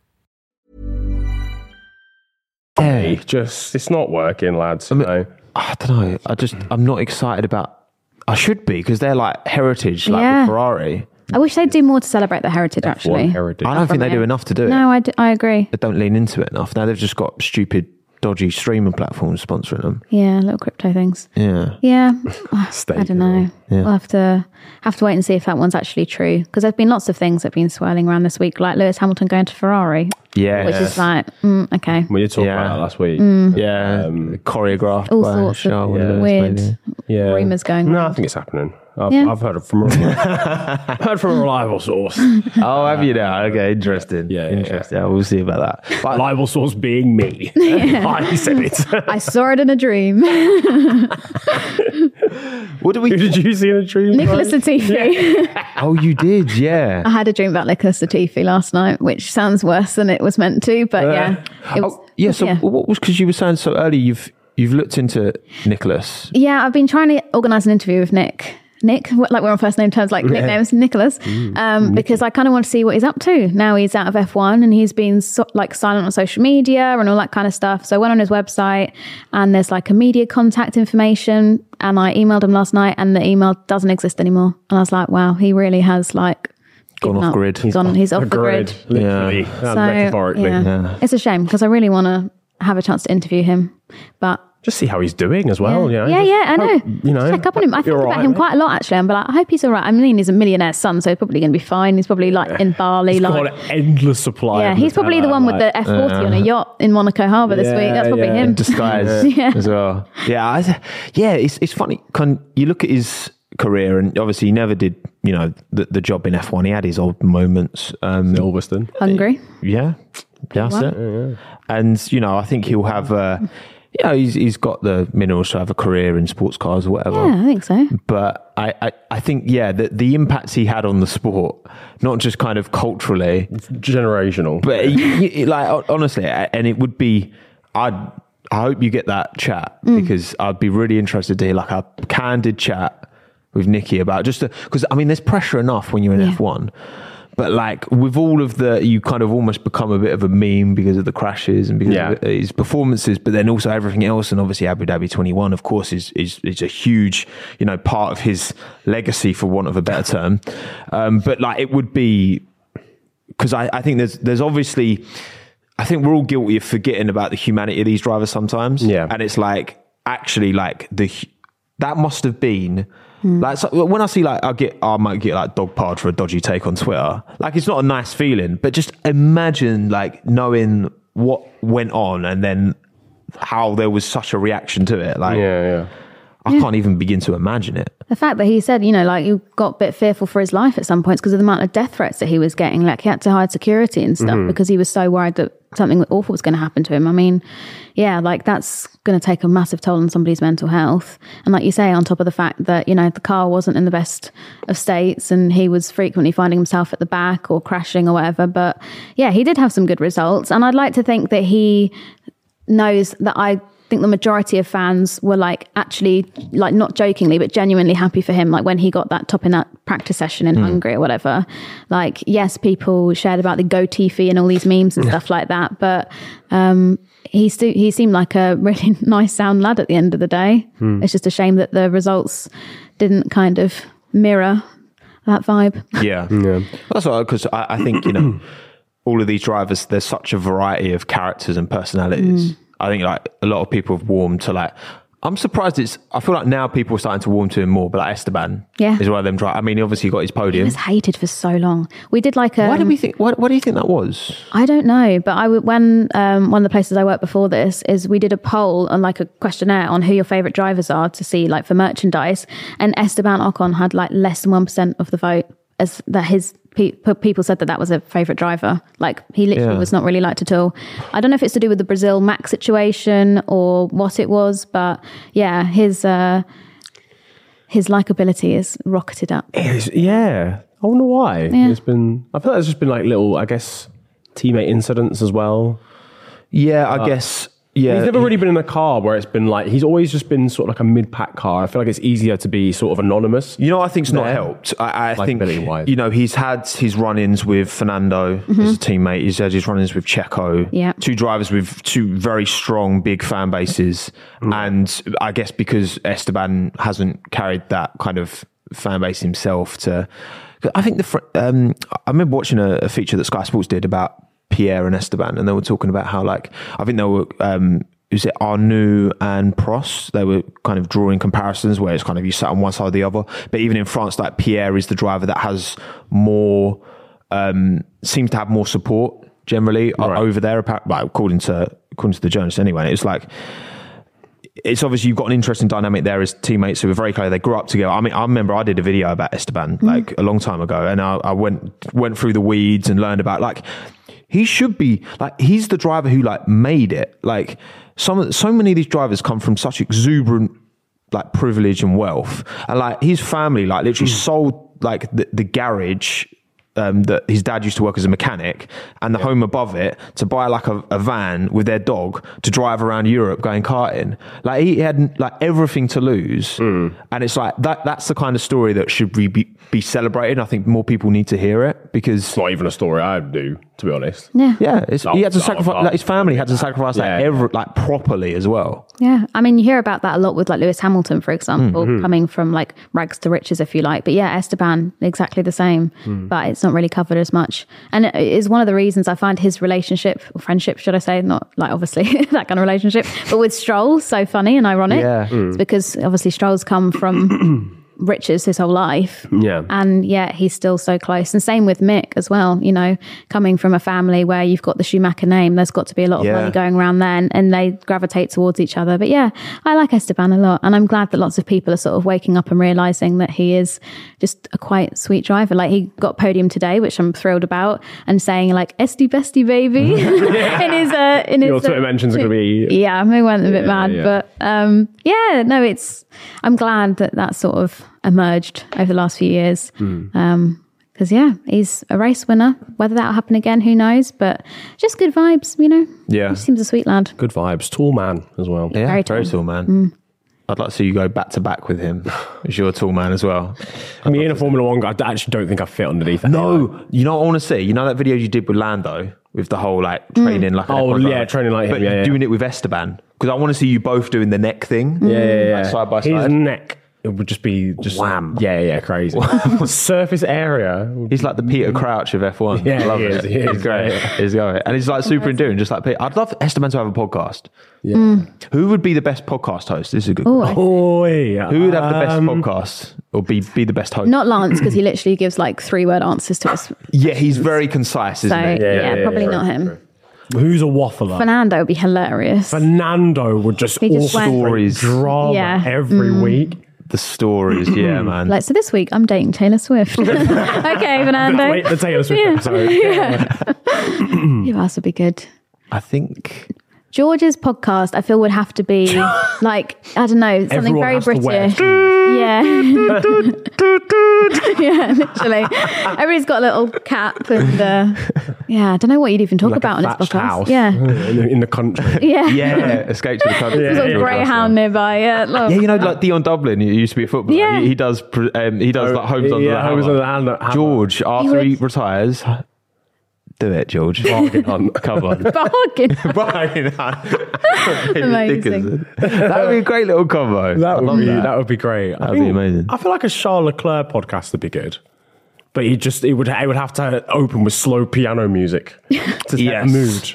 Hey, just, it's not working, lads. I, mean, no. I don't know. I just, I'm not excited about, I should be, because they're like heritage, like yeah. with Ferrari. I wish they'd do more to celebrate the heritage, F one actually. Heritage. I don't think they do enough to do it. No, I, d- I agree. They don't lean into it enough. Now they've just got stupid, dodgy streaming platforms sponsoring them. Yeah, little crypto things. Yeah. Yeah. I don't know. Yeah. We'll have to have to wait and see if that one's actually true. Because there's been lots of things that have been swirling around this week, like Lewis Hamilton going to Ferrari. Yeah. Which is like, mm, okay. We did talk Yeah. about that last week. Mm. Yeah. Um, choreographed all by sorts Charles of Lewis, weird maybe. Yeah. rumours going No, on. I think it's happening. I've, Yeah. I've heard it from a heard from a reliable source. Oh, have you now? Okay, interesting. Yeah, yeah, interesting. Yeah. We'll see about that. But Reliable source being me. I said it. I saw it in a dream. what do we? Who did you see in a dream? Nicholas Latifi. Oh, you did, yeah. I had a dream about Nicholas Latifi last night, which sounds worse than it was meant to, but yeah. It was, oh, yeah. So yeah. what was, because you were saying so early, you've you've looked into Nicholas. Yeah, I've been trying to organise an interview with Nick. Nick, like we're on first name terms, like Yeah. nicknames, Nicholas, um, because I kind of want to see what he's up to. Now he's out of F one and he's been so, like silent on social media and all that kind of stuff. So I went on his website and there's like a media contact information, and I emailed him last night and the email doesn't exist anymore. And I was like, wow, he really has like Gone given off up. grid. He's, on, he's off the grid. Literally. Yeah. Yeah. So, Metaphorically. yeah. Yeah. It's a shame because I really want to have a chance to interview him, but just see how he's doing as well. Yeah, You know? yeah, Just yeah, I know. hope, you know, check up on him. I think you're about all right, him mate. quite a lot actually. I'm like, I hope he's all right. I mean, he's a millionaire's son, so he's probably going to be fine. He's probably like in Bali, He's like got an endless supply. yeah, of he's probably the Nutella, one with like- the F forty on a yacht in Monaco Harbour this Yeah, week. That's probably yeah. him. in disguise Yeah. as well. Yeah, I, yeah. It's it's funny. Can you look at his career, and obviously he never did, you know, the, the job in F one. He had his old moments. Um, Silverstone. Hungry. yeah, that's Well. it. Yeah. And you know, I think he'll have. Uh, you know, he's he's got the minerals to have a career in sports cars or whatever. Yeah, I think so. But I, I, I think, yeah, the, the impacts he had on the sport, not just kind of culturally, Generational. but y- y- like honestly, and it would be, I'd, I hope you get that chat because I'd be really interested to hear like a candid chat with Nicky about just because I mean, there's pressure enough when you're in Yeah. F one. But like with all of the, you kind of almost become a bit of a meme because of the crashes and because Yeah. of his performances, but then also everything else. And obviously Abu Dhabi twenty-one, of course, is, is, is a huge, you know, part of his legacy for want of a better term. Um, but like it would be, because I, I think there's, there's obviously, I think we're all guilty of forgetting about the humanity of these drivers sometimes. Yeah. And it's like, actually like the, that must have been, like so when I see like I get I might get like dog parred for a dodgy take on Twitter, like it's not a nice feeling, but just imagine like knowing what went on and then how there was such a reaction to it. Like Yeah, yeah. I can't even begin to imagine it. The fact that he said, you know, like he got a bit fearful for his life at some points because of the amount of death threats that he was getting. Like he had to hide security and stuff Mm-hmm. because he was so worried that something awful was going to happen to him. I mean, yeah, like that's going to take a massive toll on somebody's mental health. And like you say, on top of the fact that, you know, the car wasn't in the best of states and he was frequently finding himself at the back or crashing or whatever. But yeah, he did have some good results. And I'd like to think that he knows that I think the majority of fans were like actually like not jokingly but genuinely happy for him, like when he got that top in that practice session in Hungary or whatever. Like yes, people shared about the goatee fee and all these memes and stuff like that, but um he stu- he seemed like a really nice sound lad at the end of the day. It's just a shame that the results didn't kind of mirror that vibe. Yeah, yeah. That's why, because I, I think you know all of these drivers. There's such a variety of characters and personalities. I think like a lot of people have warmed to like. I'm surprised it's. I feel like now people are starting to warm to him more. But like Esteban, Yeah. is one of them. Dri- I mean, he obviously got his He podium. was hated for so long. We did like a Why do we think? What, what do you think that was? I don't know, but I would, when um, one of the places I worked before this is we did a poll on like a questionnaire on who your favorite drivers are to see like for merchandise, and Esteban Ocon had like less than one percent of the vote as that his pe- people said that that was a favorite driver. Like he literally Yeah. was not really liked at all. I don't know if it's to do with the Brazil Max situation or what it was, but yeah, his uh, his likability is rocketed up. It's- yeah. I wonder why. Yeah. It's been, I feel like there's just been like little, I guess, teammate incidents as well. Yeah, I guess. Yeah, He's never really been in a car where it's been like, he's always just been sort of like a mid-pack car. I feel like it's easier to be sort of anonymous. You know, I think's not there. helped. I, I think Likability-wise. you know he's had his run-ins with Fernando as a teammate. He's had his run-ins with Checo. Yeah. Two drivers with two very strong, big fan bases, and I guess because Esteban hasn't carried that kind of fan base himself. To, I think the fr- um, I remember watching a, a feature that Sky Sports did about Pierre and Esteban, and they were talking about how, like, I think they were, um, is it Arnoux and Prost? They were kind of drawing comparisons where it's kind of you sat on one side or the other. But even in France, like Pierre is the driver that has more, um, seems to have more support generally Right. over there, appa- well, according to according to the journalists anyway. It's like, it's obviously you've got an interesting dynamic there as teammates who are very close. They grew up together. I mean, I remember I did a video about Esteban like a long time ago, and I, I went went through the weeds and learned about like he should be like he's the driver who like made it. Like some so many of these drivers come from such exuberant like privilege and wealth, and like his family like literally sold like the, the garage. Um, that his dad used to work as a mechanic and the home above it to buy like a, a van with their dog to drive around Europe going karting. Like he had like everything to lose. Mm. And it's like that, that's the kind of story that should be, be, be celebrated. I think more people need to hear it. because It's not even a story I'd do, to be honest. Yeah. yeah, it's, No, he had to no, sacrifice. no. Like, his family had to sacrifice that Yeah. every, like properly as well. Yeah. I mean, you hear about that a lot with like Lewis Hamilton, for example, Mm-hmm. coming from like rags to riches, if you like. But yeah, Esteban, exactly the same, Mm. but it's not really covered as much. And it is one of the reasons I find his relationship, or friendship, should I say, not like obviously that kind of relationship, but with Stroll so funny and ironic. Yeah. It's because obviously Stroll's come from riches his whole life. Yeah. And yet he's still so close. And same with Mick as well, you know, coming from a family where you've got the Schumacher name, there's got to be a lot of Yeah. money going around there, and, and they gravitate towards each other. But yeah, I like Esteban a lot. And I'm glad that lots of people are sort of waking up and realizing that he is just a quite sweet driver. Like he got podium today, which I'm thrilled about, and saying like, Esty bestie baby in his, uh, in his, Your uh, Twitter mentions are going to be... yeah, we went a bit mad, yeah. but um, yeah, no, it's. I'm glad that that sort of emerged over the last few years. Mm. Um, because yeah, he's a race winner. Whether that'll happen again, who knows? But just good vibes, you know. Yeah. He seems a sweet lad. Good vibes. Tall man as well. Yeah, Very very, tall. tall, man. I'd like to see you go back to back with him as your tall man as well. I mean, in a Formula One, I actually don't think I fit underneath that. No, you know what I want to see? You know that video you did with Lando with the whole like training like an Oh, F one yeah, driver? training like him, but yeah, yeah. doing it with Esteban because I want to see you both doing the neck thing. Yeah, yeah, yeah. Like side by His side. neck, it would just be just Wham. Yeah, yeah, crazy. Surface area. would- He's like the Peter Crouch of F one. Yeah, I love he it. is, he is, He's great. yeah. He's great. And he's like super enduring, just like Peter. I'd love Esteban to have a podcast. Yeah. Who would be the best podcast host? This is a good Oh, question. Oh, yeah. Who would have the best Um, podcast or be, be the best host? Not Lance, because he literally gives like three word answers to us. yeah, he's very concise, isn't So he? yeah, yeah, yeah, probably yeah. not him. Who's a waffler? Fernando would be hilarious. Fernando would just He just orchestrate went- Stories. drama Yeah. every week. The stories, yeah, man. Like, so this week I'm dating Taylor Swift. Okay, Fernando. Wait, the Taylor Swift Yeah. episode. Who else would be good? I think George's podcast, I feel, would have to be like, I don't know, something Everyone very has to wear British. Yeah. yeah, literally. Everybody's got a little cap and, uh, yeah, I don't know what you'd even talk Like about a on his thatched podcast. house Yeah. in, the, in the country. Yeah. yeah, Escape to the Country. There's a greyhound nearby. Yeah, look. Yeah, you know, like Dion Dublin, he used to be a footballer. Yeah. He, he does, pr- um, he does like homes under yeah, the hammer. Homes Under the Hammer. Hammer. George, after he, would- retires, do it, George. Bargain hunt. Come on. Bargain. Bargain hunt. Amazing. That would be a great little combo. That I'd would love be that. that. would be great. That would be amazing. I feel like a Charles Leclerc podcast would be good, but he just it would it would have to open with slow piano music to set Yes. the mood.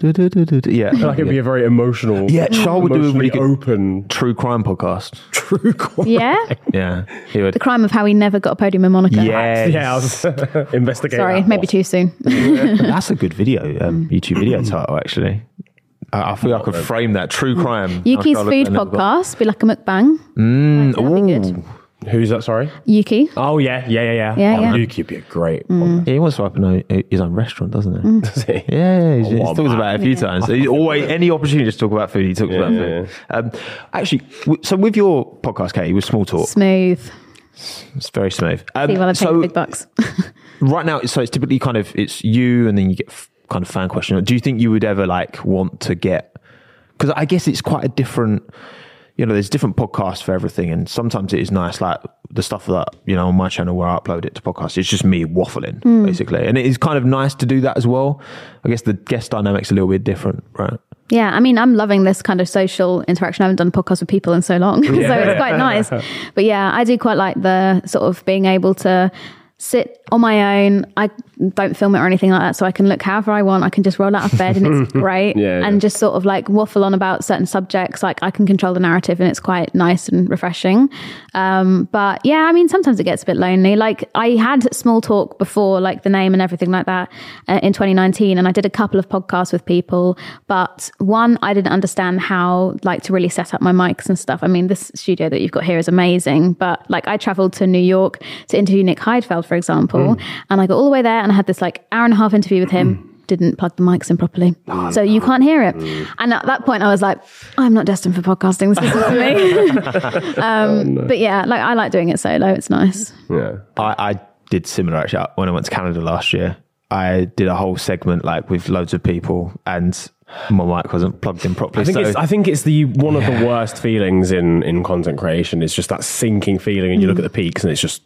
Yeah. I feel like it'd be a very emotional. Yeah, Charles would do a really emotionally good open true crime podcast. true crime. Yeah. Yeah, he would. The crime of how he never got a podium in Monaco. Yes. Yeah, I was investigating. Sorry, that maybe one. too soon. That's a good video, um, YouTube video title, actually. I, I feel I could frame that. True crime. Yuki's How Charlotte food never got- podcast be like a mukbang. Mm, That'd be good. ooh. Who's that? Sorry. Yuki. Oh yeah, yeah, yeah, yeah. Yeah, oh, yeah. Yuki would be a great. Yeah, he wants to open a, his own restaurant, doesn't he? Mm. Does he? Yeah, yeah, he's, Oh, he's what a talks man. about it a few times. So he's always any opportunity to talk about food, he talks about yeah, food. Um, actually, w- so with your podcast, Katie, with Small Talk, Smooth. it's very smooth. Um, See while I take so the big bucks. right now, so it's typically kind of it's you, and then you get f- kind of fan question. Do you think you would ever like want to get? Because I guess it's quite a different. You know, there's different podcasts for everything, and sometimes it is nice, like the stuff that, you know, on my channel where I upload it to podcasts, it's just me waffling, Mm. basically. And it is kind of nice to do that as well. I guess the guest dynamic's a little bit different, right? Yeah, I mean, I'm loving this kind of social interaction. I haven't done podcasts with people in so long, so it's quite nice. But yeah, I do quite like the sort of being able to sit on my own. I don't film it or anything like that, so I can look however I want. I can just roll out of bed and it's great. Yeah, and yeah. just sort of like waffle on about certain subjects. Like I can control the narrative and it's quite nice and refreshing. Um, but yeah, I mean, sometimes it gets a bit lonely. Like I had Small Talk before, like the name and everything like that uh, in twenty nineteen. And I did a couple of podcasts with people, but one, I didn't understand how like to really set up my mics and stuff. I mean, this studio that you've got here is amazing, but like I traveled to New York to interview Nick Heidfeld, for example, and I got all the way there and I had this like hour and a half interview with him. Didn't plug the mics in properly, so you can't hear it. And at that point I was like, I'm not destined for podcasting, this isn't for me. um, but yeah, like I like doing it solo, it's nice. Yeah. I, I did similar actually when I went to Canada last year. I did a whole segment like with loads of people and my mic wasn't plugged in properly. I think so it's I think it's the one of the worst feelings in in content creation is just that sinking feeling, and you look at the peaks and it's just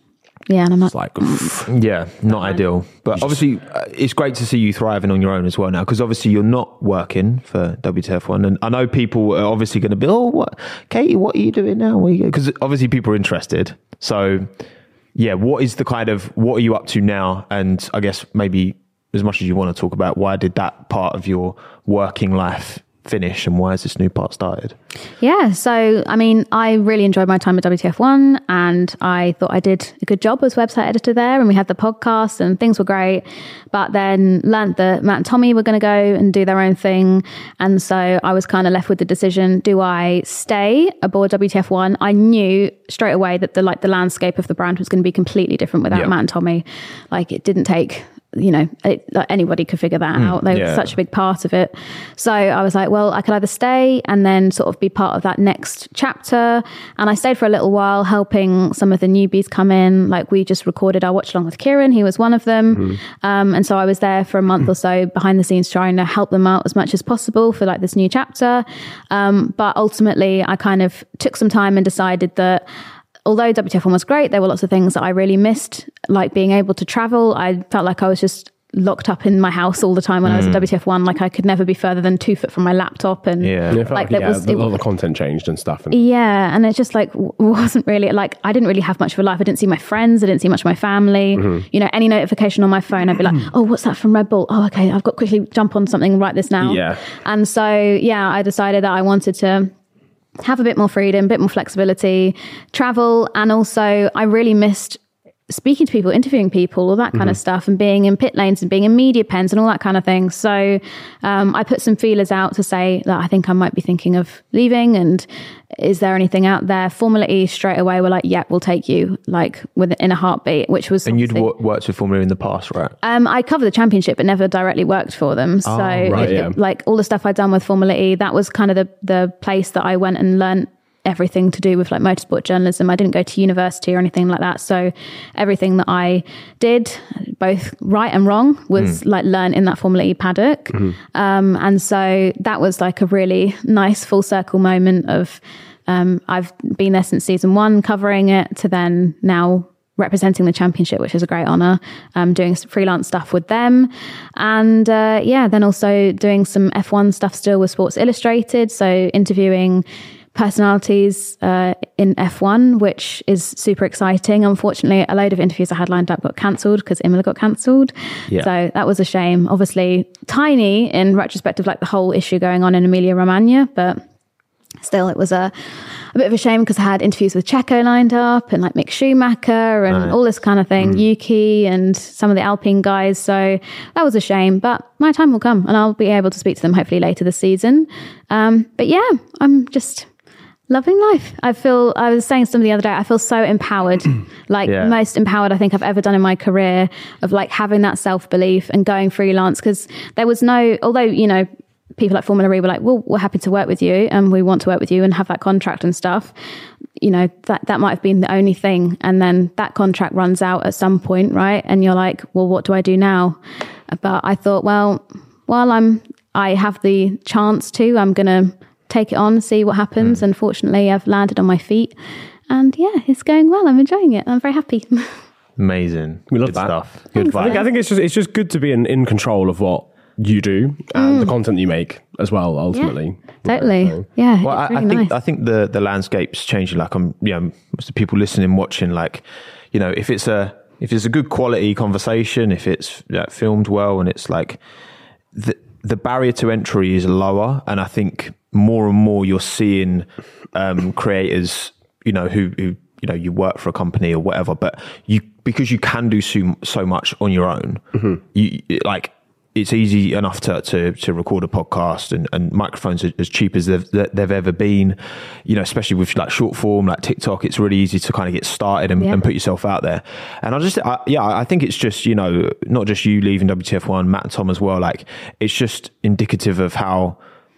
Yeah, and I'm It's like, like, Yeah, not ideal. But obviously, uh, it's great to see you thriving on your own as well now, because obviously you're not working for W T F one. And I know people are obviously going to be, oh, what, Katie, what are you doing now? Because obviously people are interested. So, yeah, what is the kind of, what are you up to now? And I guess maybe as much as you want to talk about, why did that part of your working life finish and why has this new part started? Yeah, so I mean, I really enjoyed my time at W T F one and I thought I did a good job as website editor there, and we had the podcast and things were great, but then learned that Matt and Tommy were going to go and do their own thing, and so I was kind of left with the decision, do I stay aboard W T F one? I knew straight away that the like the landscape of the brand was going to be completely different without Yeah. Matt and Tommy. Like it didn't take, you know, it, like anybody could figure that out. They yeah. were such a big part of it. So I was like, well, I could either stay and then sort of be part of that next chapter. And I stayed for a little while helping some of the newbies come in. Like we just recorded our watch along with Kieran. He was one of them. Mm-hmm. Um, and so I was there for a month or so behind the scenes trying to help them out as much as possible for like this new chapter. Um, but ultimately I kind of took some time and decided that although W T F one was great, there were lots of things that I really missed, like being able to travel. I felt like I was just locked up in my house all the time when mm. I was at W T F one. Like I could never be further than two foot from my laptop. And yeah, And it felt like, like, there yeah, was, the, it, all the content changed and stuff. And yeah, and it just like w- wasn't really like, I didn't really have much of a life. I didn't see my friends. I didn't see much of my family. Mm-hmm. You know, any notification on my phone, I'd be like, oh, what's that from Red Bull? Oh, okay, I've got to quickly jump on something and write this now. Yeah. And so, yeah, I decided that I wanted to have a bit more freedom, a bit more flexibility, travel. And also I really missed speaking to people, interviewing people, all that kind mm-hmm. of stuff, and being in pit lanes and being in media pens and all that kind of thing. So um, I put some feelers out to say that I think I might be thinking of leaving, and is there anything out there? Formula E straight away were like, yeah, we'll take you, like within a heartbeat, which was... And you'd w- worked with Formula E in the past, right? Um, I covered the championship, but never directly worked for them. So oh, right, it, yeah. like all the stuff I'd done with Formula E, that was kind of the, the place that I went and learned everything to do with like motorsport journalism. I didn't go to university or anything like that. So everything that I did, both right and wrong, was mm. like learned in that Formula E paddock. Mm-hmm. Um, and so that was like a really nice full circle moment of, um, I've been there since season one covering it to then now representing the championship, which is a great honor, um, doing some freelance stuff with them. And uh, yeah, then also doing some F one stuff still with Sports Illustrated. So interviewing personalities uh, in F one, which is super exciting. Unfortunately, a load of interviews I had lined up got cancelled because Imola got cancelled. Yeah. So that was a shame. Obviously, tiny in retrospect of like the whole issue going on in Emilia Romagna, but still, it was a, a bit of a shame because I had interviews with Checo lined up and like Mick Schumacher and right. all this kind of thing, mm. Yuki and some of the Alpine guys. So that was a shame, but my time will come and I'll be able to speak to them hopefully later this season. Um, but yeah, I'm just loving life. I feel, I was saying something the other day, I feel so empowered, like yeah. most empowered I think I've ever done in my career, of like having that self-belief and going freelance, because there was no, although, you know, people like Formula E were like, well, we're happy to work with you and we want to work with you and have that contract and stuff. You know, that, that might have been the only thing. And then that contract runs out at some point, right? And you're like, well, what do I do now? But I thought, well, while I'm, I have the chance to, I'm going to take it on, see what happens. Mm. And fortunately, I've landed on my feet. And yeah, it's going well. I'm enjoying it. I'm very happy. Amazing. We love good that. stuff. Good I think, I think it's just it's just good to be in, in control of what you do and mm. the content you make as well, ultimately. Yeah, totally. So. Yeah. Well, I, really I think nice. I think the the landscape's changing. Like I'm, you know, most of the people listening, watching, like, you know, if it's a if it's a good quality conversation, if it's like, filmed well, and it's like the the barrier to entry is lower, and I think more and more you're seeing um, creators, you know, who, who you know you work for a company or whatever, but you because you can do so, so much on your own. Mm-hmm. You like. It's easy enough to, to, to record a podcast, and, and microphones are as cheap as they've, they've ever been, you know, especially with like short form, like TikTok. It's really easy to kind of get started and, yeah. and put yourself out there. And I just, I, yeah, I think it's just, you know, not just you leaving W T F one, Matt and Tom as well. Like, it's just indicative of how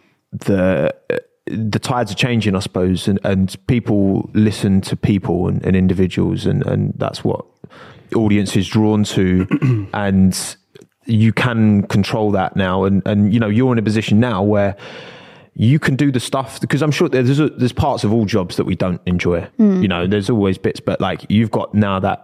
the, the tides are changing, I suppose, and, and people listen to people and, and individuals, and, and that's what the audience is drawn to. And you can control that now, and and you know you're in a position now where you can do the stuff, because I'm sure there's a, there's parts of all jobs that we don't enjoy. Mm. You know, there's always bits, but like you've got now that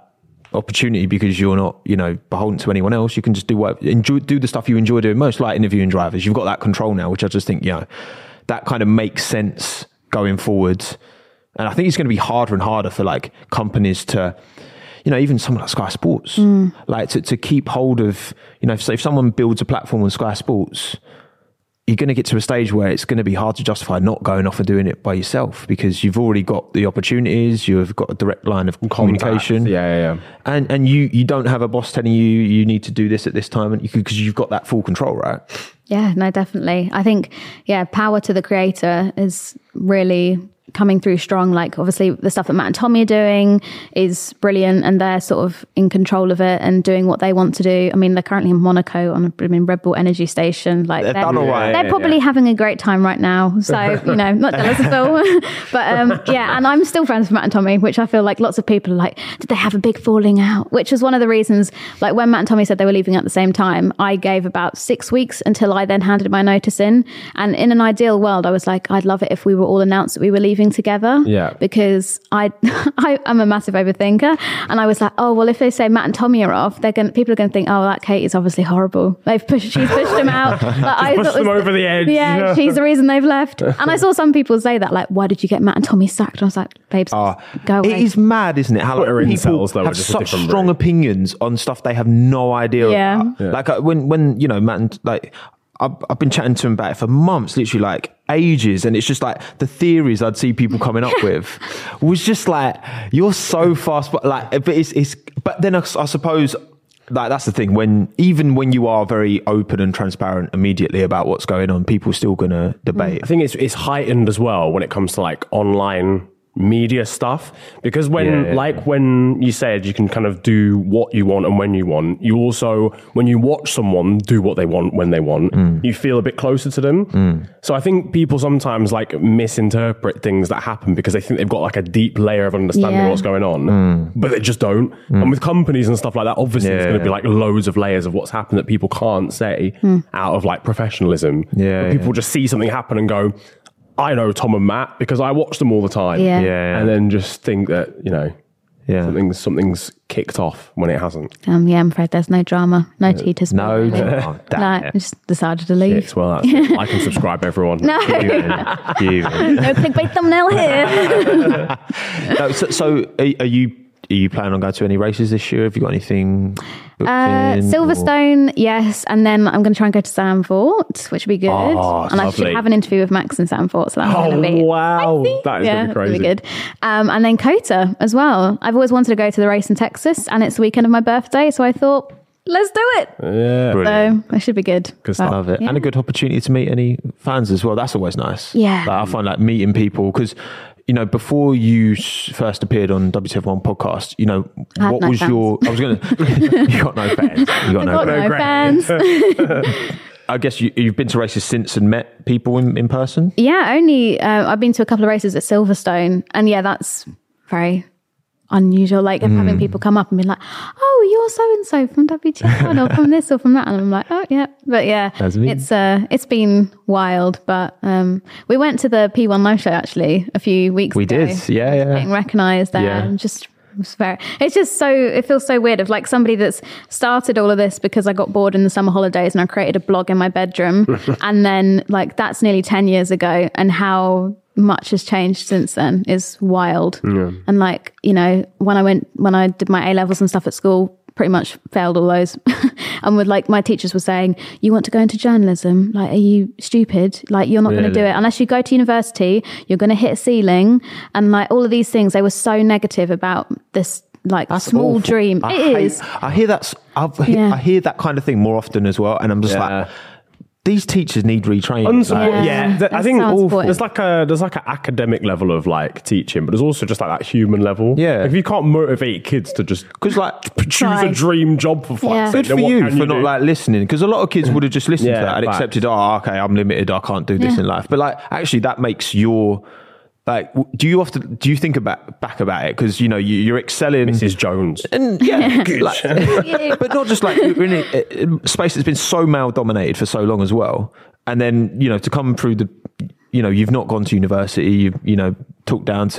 opportunity because you're not, you know, beholden to anyone else. You can just do what enjoy, do the stuff you enjoy doing most, like interviewing drivers. You've got that control now, which I just think, you know, that kind of makes sense going forward. And I think it's going to be harder and harder for like companies to, you know, even someone like Sky Sports, mm. like to, to keep hold of, you know, if, if someone builds a platform on Sky Sports, you're going to get to a stage where it's going to be hard to justify not going off and doing it by yourself because you've already got the opportunities, you've got a direct line of communication. Yeah, yeah, yeah. And and you you don't have a boss telling you you need to do this at this time, and you because you've got that full control, right? Yeah, no, definitely. I think, yeah, power to the creator is really coming through strong. Like obviously the stuff that Matt and Tommy are doing is brilliant and they're sort of in control of it and doing what they want to do. I mean, they're currently in Monaco on a I mean, Red Bull Energy Station. Like they're, they're, done all right. they're yeah, probably yeah. having a great time right now. So, you know, not jealous at all. But um, yeah, and I'm still friends with Matt and Tommy, which I feel like lots of people are like, did they have a big falling out? Which was one of the reasons, like when Matt and Tommy said they were leaving at the same time, I gave about six weeks until I then handed my notice in. And in an ideal world, I was like, I'd love it if we were all announced that we were leaving together. Yeah. Because I, I, I'm a massive overthinker. And I was like, oh, well, if they say Matt and Tommy are off, they're going people are going to think, oh, that Kate is obviously horrible. They've pushed, she's pushed them out. Like, I pushed them was, over the edge. Yeah, Yeah. she's the reason they've left. And I saw some people say that, like, why did you get Matt and Tommy sacked? And I was like, babes, Oh, go away. it is mad, isn't it? How like, Twitter people incels, though, are have just a such different strong breed. opinions on stuff they have no idea Yeah. about. Yeah. Like uh, when, when you know, Matt and like, I've, I've been chatting to him about it for months, literally like ages. And it's just like the theories I'd see people coming up with was just like, you're so fast, but like, but it's, it's, but then I, I suppose like that's the thing when, even when you are very open and transparent immediately about what's going on, people are still going to debate. I think it's it's heightened as well when it comes to like online media stuff, because when Yeah, yeah, like yeah. when you said you can kind of do what you want and when you want, you also when you watch someone do what they want when they want, Mm. you feel a bit closer to them. Mm. So I think people sometimes like misinterpret things that happen because they think they've got like a deep layer of understanding Yeah. of what's going on, Mm. but they just don't. And with companies and stuff like that, obviously Yeah, there's going to be yeah. like loads of layers of what's happened that people can't say out of like professionalism. Yeah, But people yeah. just see something happen and go, I know Tom and Matt because I watch them all the time. Yeah. Yeah, yeah. And then just think that, you know, Yeah. something's, something's kicked off when it hasn't. Um, yeah, I'm afraid there's no drama, no tea to spill. No, really. oh, No, damn I it. just decided to leave. It's, well, that's it. I can subscribe everyone. No, You. no clickbait thumbnail here. No, so, so are, are you are you planning on going to any races this year? Have you got anything booked Uh, in, or- Silverstone, yes, and then I'm going to try and go to Zandvoort, which would be good. Oh, and I lovely. should have an interview with Max in Zandvoort, so that's Oh, going to be wow. spicy. That is yeah, going to be crazy. Be good. Um, and then Kota as well. I've always wanted to go to the race in Texas, and it's the weekend of my birthday, so I thought, let's do it. Yeah. Brilliant. So it should be good. Good But, stuff. Love it. yeah. And a good opportunity to meet any fans as well. That's always nice. Yeah. Like, I find like meeting people because, you know, before you s- first appeared on W T F one podcast, you know, I had what no was fans. your, I was going to, you got no fans. You got no, Got no fans. fans. I guess you, you've been to races since and met people in, in person. Yeah, only uh, I've been to a couple of races at Silverstone, and yeah, that's very unusual. Like of Mm. having people come up and be like, "Oh, you're so and so from W T F one or from this or from that," and I'm like, "Oh, yeah." But yeah, That's me. it's uh, it's been wild. But um, we went to the P one live show actually a few weeks We ago. did. Yeah, yeah. Getting recognised there, Yeah. and just. It's very, it's just so, it feels so weird of like somebody that's started all of this because I got bored in the summer holidays and I created a blog in my bedroom. And then like that's nearly ten years ago, and how much has changed since then is wild. And like, you know, when I went, when I did my A levels and stuff at school, pretty much failed all those. And with like my teachers were saying, you want to go into journalism? Like, are you stupid? Like, you're not going to do it unless you go to university. You're going to hit a ceiling, and like all of these things. They were so negative about this like That's small awful. dream. I It hate- is. I hear that's. I've, Yeah. I hear that kind of thing more often as well, and I'm just Yeah. like, these teachers need retraining. Unsupport- Like, yeah, th- I that's think so unsupportive. there's like a there's like an academic level of like teaching, but there's also just like that human level. Yeah. Like, if you can't motivate kids to just because like choose Try. a dream job for fuck's Yeah. sake, good then for what you can for not do? like listening, because a lot of kids would have just listened Yeah, to that and facts. accepted, oh, okay, I'm limited, I can't do this Yeah. in life. But like, actually, that makes your like. w- Do you often do you think about back about it? Because you know you, you're excelling. Missus Jones. And yeah, like, but not just like you're in a, a space that's been so male dominated for so long as well, and then you know to come through the, you know, you've not gone to university, you you know, talked down to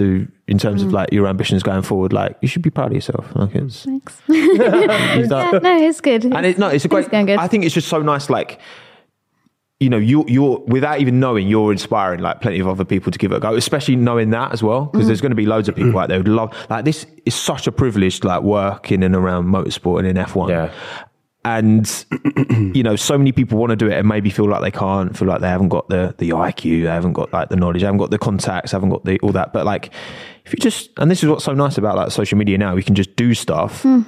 in terms mm. of like your ambitions going forward. Like you should be proud of yourself. Like it's, Thanks. yeah, no, it's good. And it, no, it's a great. It's going good. I think it's just so nice. Like, you know, you you're without even knowing, you're inspiring like plenty of other people to give it a go. Especially knowing that as well, because mm. there's going to be loads of people out there who'd love. Like this is such a privilege, like working in and around motorsport and in F one. Yeah. And, you know, so many people want to do it and maybe feel like they can't, feel like they haven't got the, the I Q, they haven't got like the knowledge, they haven't got the contacts, haven't got the all that. But like, if you just, and this is what's so nice about like social media now, we can just do stuff mm.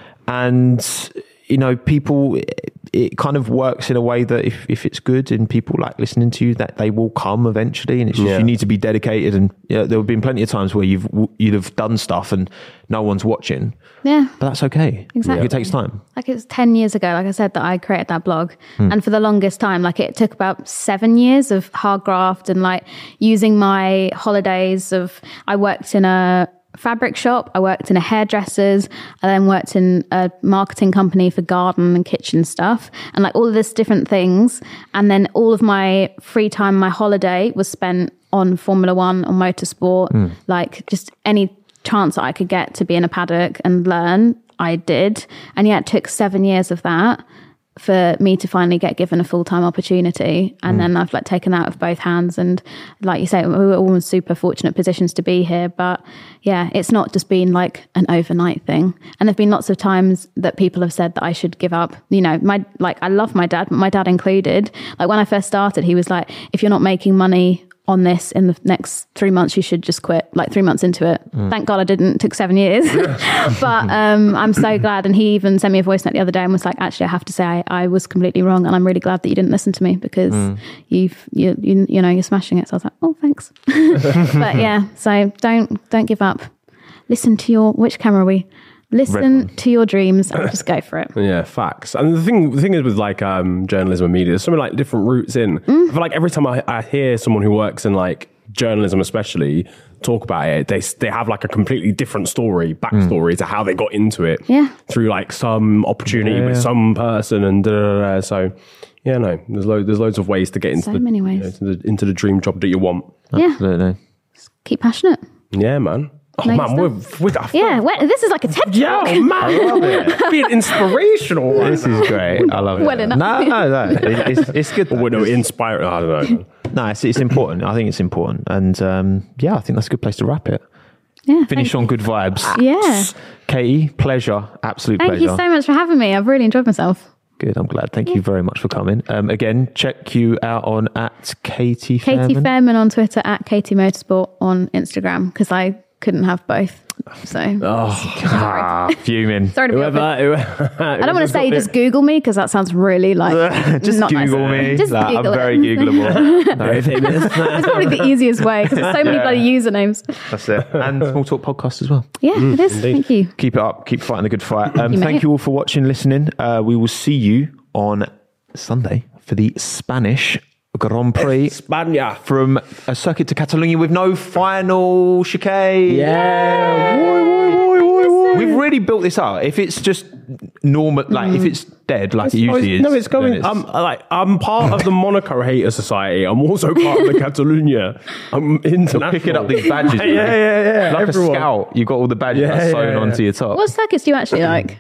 and, you know, people, it, it kind of works in a way that if, if it's good and people like listening to you, that they will come eventually. And it's just, yeah. you need to be dedicated. And you know, there have been plenty of times where you've, you'd have done stuff and no one's watching. Yeah. But that's okay. Exactly. It takes time. Like it was ten years ago, like I said, that I created that blog. Mm. And for the longest time, like it took about seven years of hard graft and like using my holidays of, I worked in a fabric shop, I worked in a hairdresser's, I then worked in a marketing company for garden and kitchen stuff and like all of this different things. And then all of my free time, my holiday was spent on Formula One, on motorsport, mm. like just any chance that I could get to be in a paddock and learn, I did. And yet it took seven years of that for me to finally get given a full-time opportunity. And mm. then I've like taken that with both hands. And like you say, we were all in super fortunate positions to be here. But yeah, it's not just been like an overnight thing. And there've been lots of times that people have said that I should give up. You know, my like I love my dad, but my dad included. Like when I first started, he was like, if you're not making money on this in the next three months, you should just quit. Like three months into it. Mm. Thank God I didn't. It took seven years. But um, I'm so glad. And he even sent me a voice note the other day and was like, actually, I have to say I, I was completely wrong. And I'm really glad that you didn't listen to me because mm. you've, you, you, you know, you're smashing it. So I was like, oh, thanks. But yeah, so don't, don't give up. Listen to your, which camera are we? Listen to your dreams and just go for it. Yeah, facts. And the thing, the thing is with like um, journalism and media, there's so many like different routes in. Mm. I feel like every time I, I hear someone who works in like journalism, especially, talk about it, they they have like a completely different story, backstory mm. to how they got into it. Yeah. Through like some opportunity yeah. with some person and da, da, da, da. So yeah, no, there's loads there's loads of ways to get into so the, many ways. You know, into the into the dream job that you want. Yeah. Absolutely. Just keep passionate. Yeah, man. Oh Nice man, we're, we're, yeah, well, this is like a TED talk. Yeah, man, I love it. Being inspirational. Right this now. is great. I love it. Well enough. No, no, no. It, it's, it's good. We're no inspiring. I don't know. No, it's, it's important. I think it's important. And um, yeah, I think that's a good place to wrap it. Yeah. Finish on good vibes. Yeah. Katie, pleasure. Absolute Thank pleasure. you so much for having me. I've really enjoyed myself. Good. I'm glad. Thank yeah. you very much for coming. Um, again, check you out on at Katie Fairman. Katie Fairman on Twitter, at Katie Motorsport on Instagram, because I couldn't have both. So, oh, ah, fuming. Sorry to be whoever, whoever, I don't want to say just Google me because that sounds really like just not Google nice. me. Just like, Google I'm very it. Googleable. Very famous. It's probably the easiest way because there's so many Yeah. bloody usernames. That's it. And Small Talk Podcast as well. Yeah, mm, it is. indeed. Thank you. Keep it up. Keep fighting the good fight. Um, you, thank mate. you all for watching, listening. Uh, we will see you on Sunday for the Spanish Grand Prix. España. From a circuit to Catalonia with no final chicane. Yeah. Boy, boy, boy, boy, boy. We've really built this up. If it's just normal, like if it's dead, like it usually is. No, it's going. It's, I'm like I'm part of the Monaco Hater Society. I'm also part of the Catalonia. I'm international. picking up these badges. yeah, yeah, yeah, yeah. Like Everyone. a scout, you got all the badges Yeah, that's sewn yeah, yeah. onto your top. What circuits do you actually like?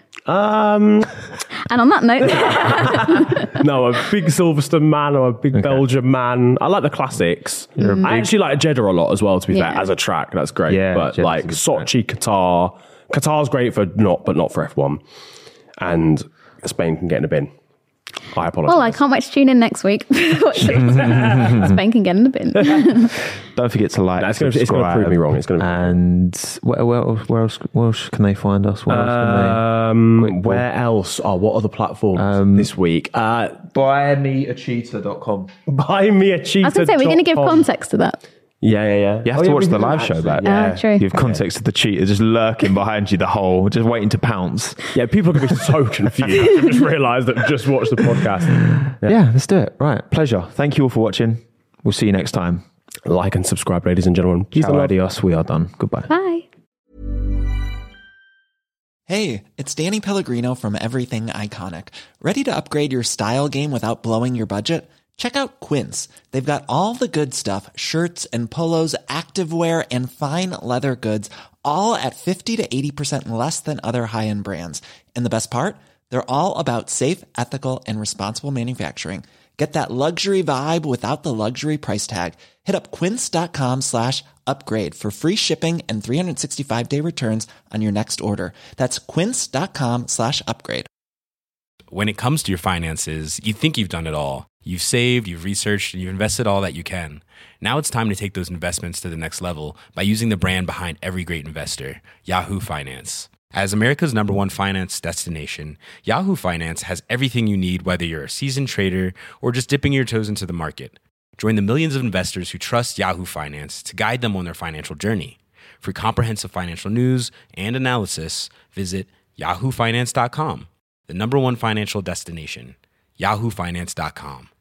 Um, And on that note, no, I'm a big Silverstone man. I'm a big Okay. Belgium man. I like the classics. You're a big- I actually like Jeddah a lot as well. To be Yeah. fair, as a track, that's great. Yeah, but Jeddah's a like good Sochi, Qatar, Qatar's great for not, but not for F one. And Spain can get in the bin. I apologize. well, I can't wait to tune in next week. Spain can get in the bin. Don't forget to like, No, it's gonna- it's gonna subscribe, prove me wrong. It's gonna- and where, where, else, where else? Where else can they find us? Where else Um, Quick ball. where else? Oh, what other platforms Um, this week? Uh, can they? buy me a cheetah dot com. buy me a cheetah. I was going to say, we're going to give context to that. Yeah, yeah, yeah. You have Oh, to yeah, watch we the did live actually, show back. Yeah. Ah, true. Give context to the cheetah just lurking behind you the whole, just waiting to pounce. Yeah, people can be so confused. I've just realised that just watch the podcast. Yeah. yeah, let's do it. Right. Pleasure. Thank you all for watching. We'll see you next time. Like and subscribe, ladies and gentlemen. Peace and Ciao, love. adios. We are done. Goodbye. Bye. Hey, it's Danny Pellegrino from Everything Iconic. Ready to upgrade your style game without blowing your budget? Check out Quince. They've got all the good stuff, shirts and polos, activewear, and fine leather goods, all at fifty to eighty percent less than other high-end brands. And the best part? They're all about safe, ethical, and responsible manufacturing. Get that luxury vibe without the luxury price tag. Hit up quince.com slash upgrade for free shipping and three sixty-five day returns on your next order. That's quince.com slash upgrade. When it comes to your finances, you think you've done it all. You've saved, you've researched, and you've invested all that you can. Now it's time to take those investments to the next level by using the brand behind every great investor, Yahoo Finance. As America's number one finance destination, Yahoo Finance has everything you need, whether you're a seasoned trader or just dipping your toes into the market. Join the millions of investors who trust Yahoo Finance to guide them on their financial journey. For comprehensive financial news and analysis, visit yahoo finance dot com, the number one financial destination, yahoo finance dot com.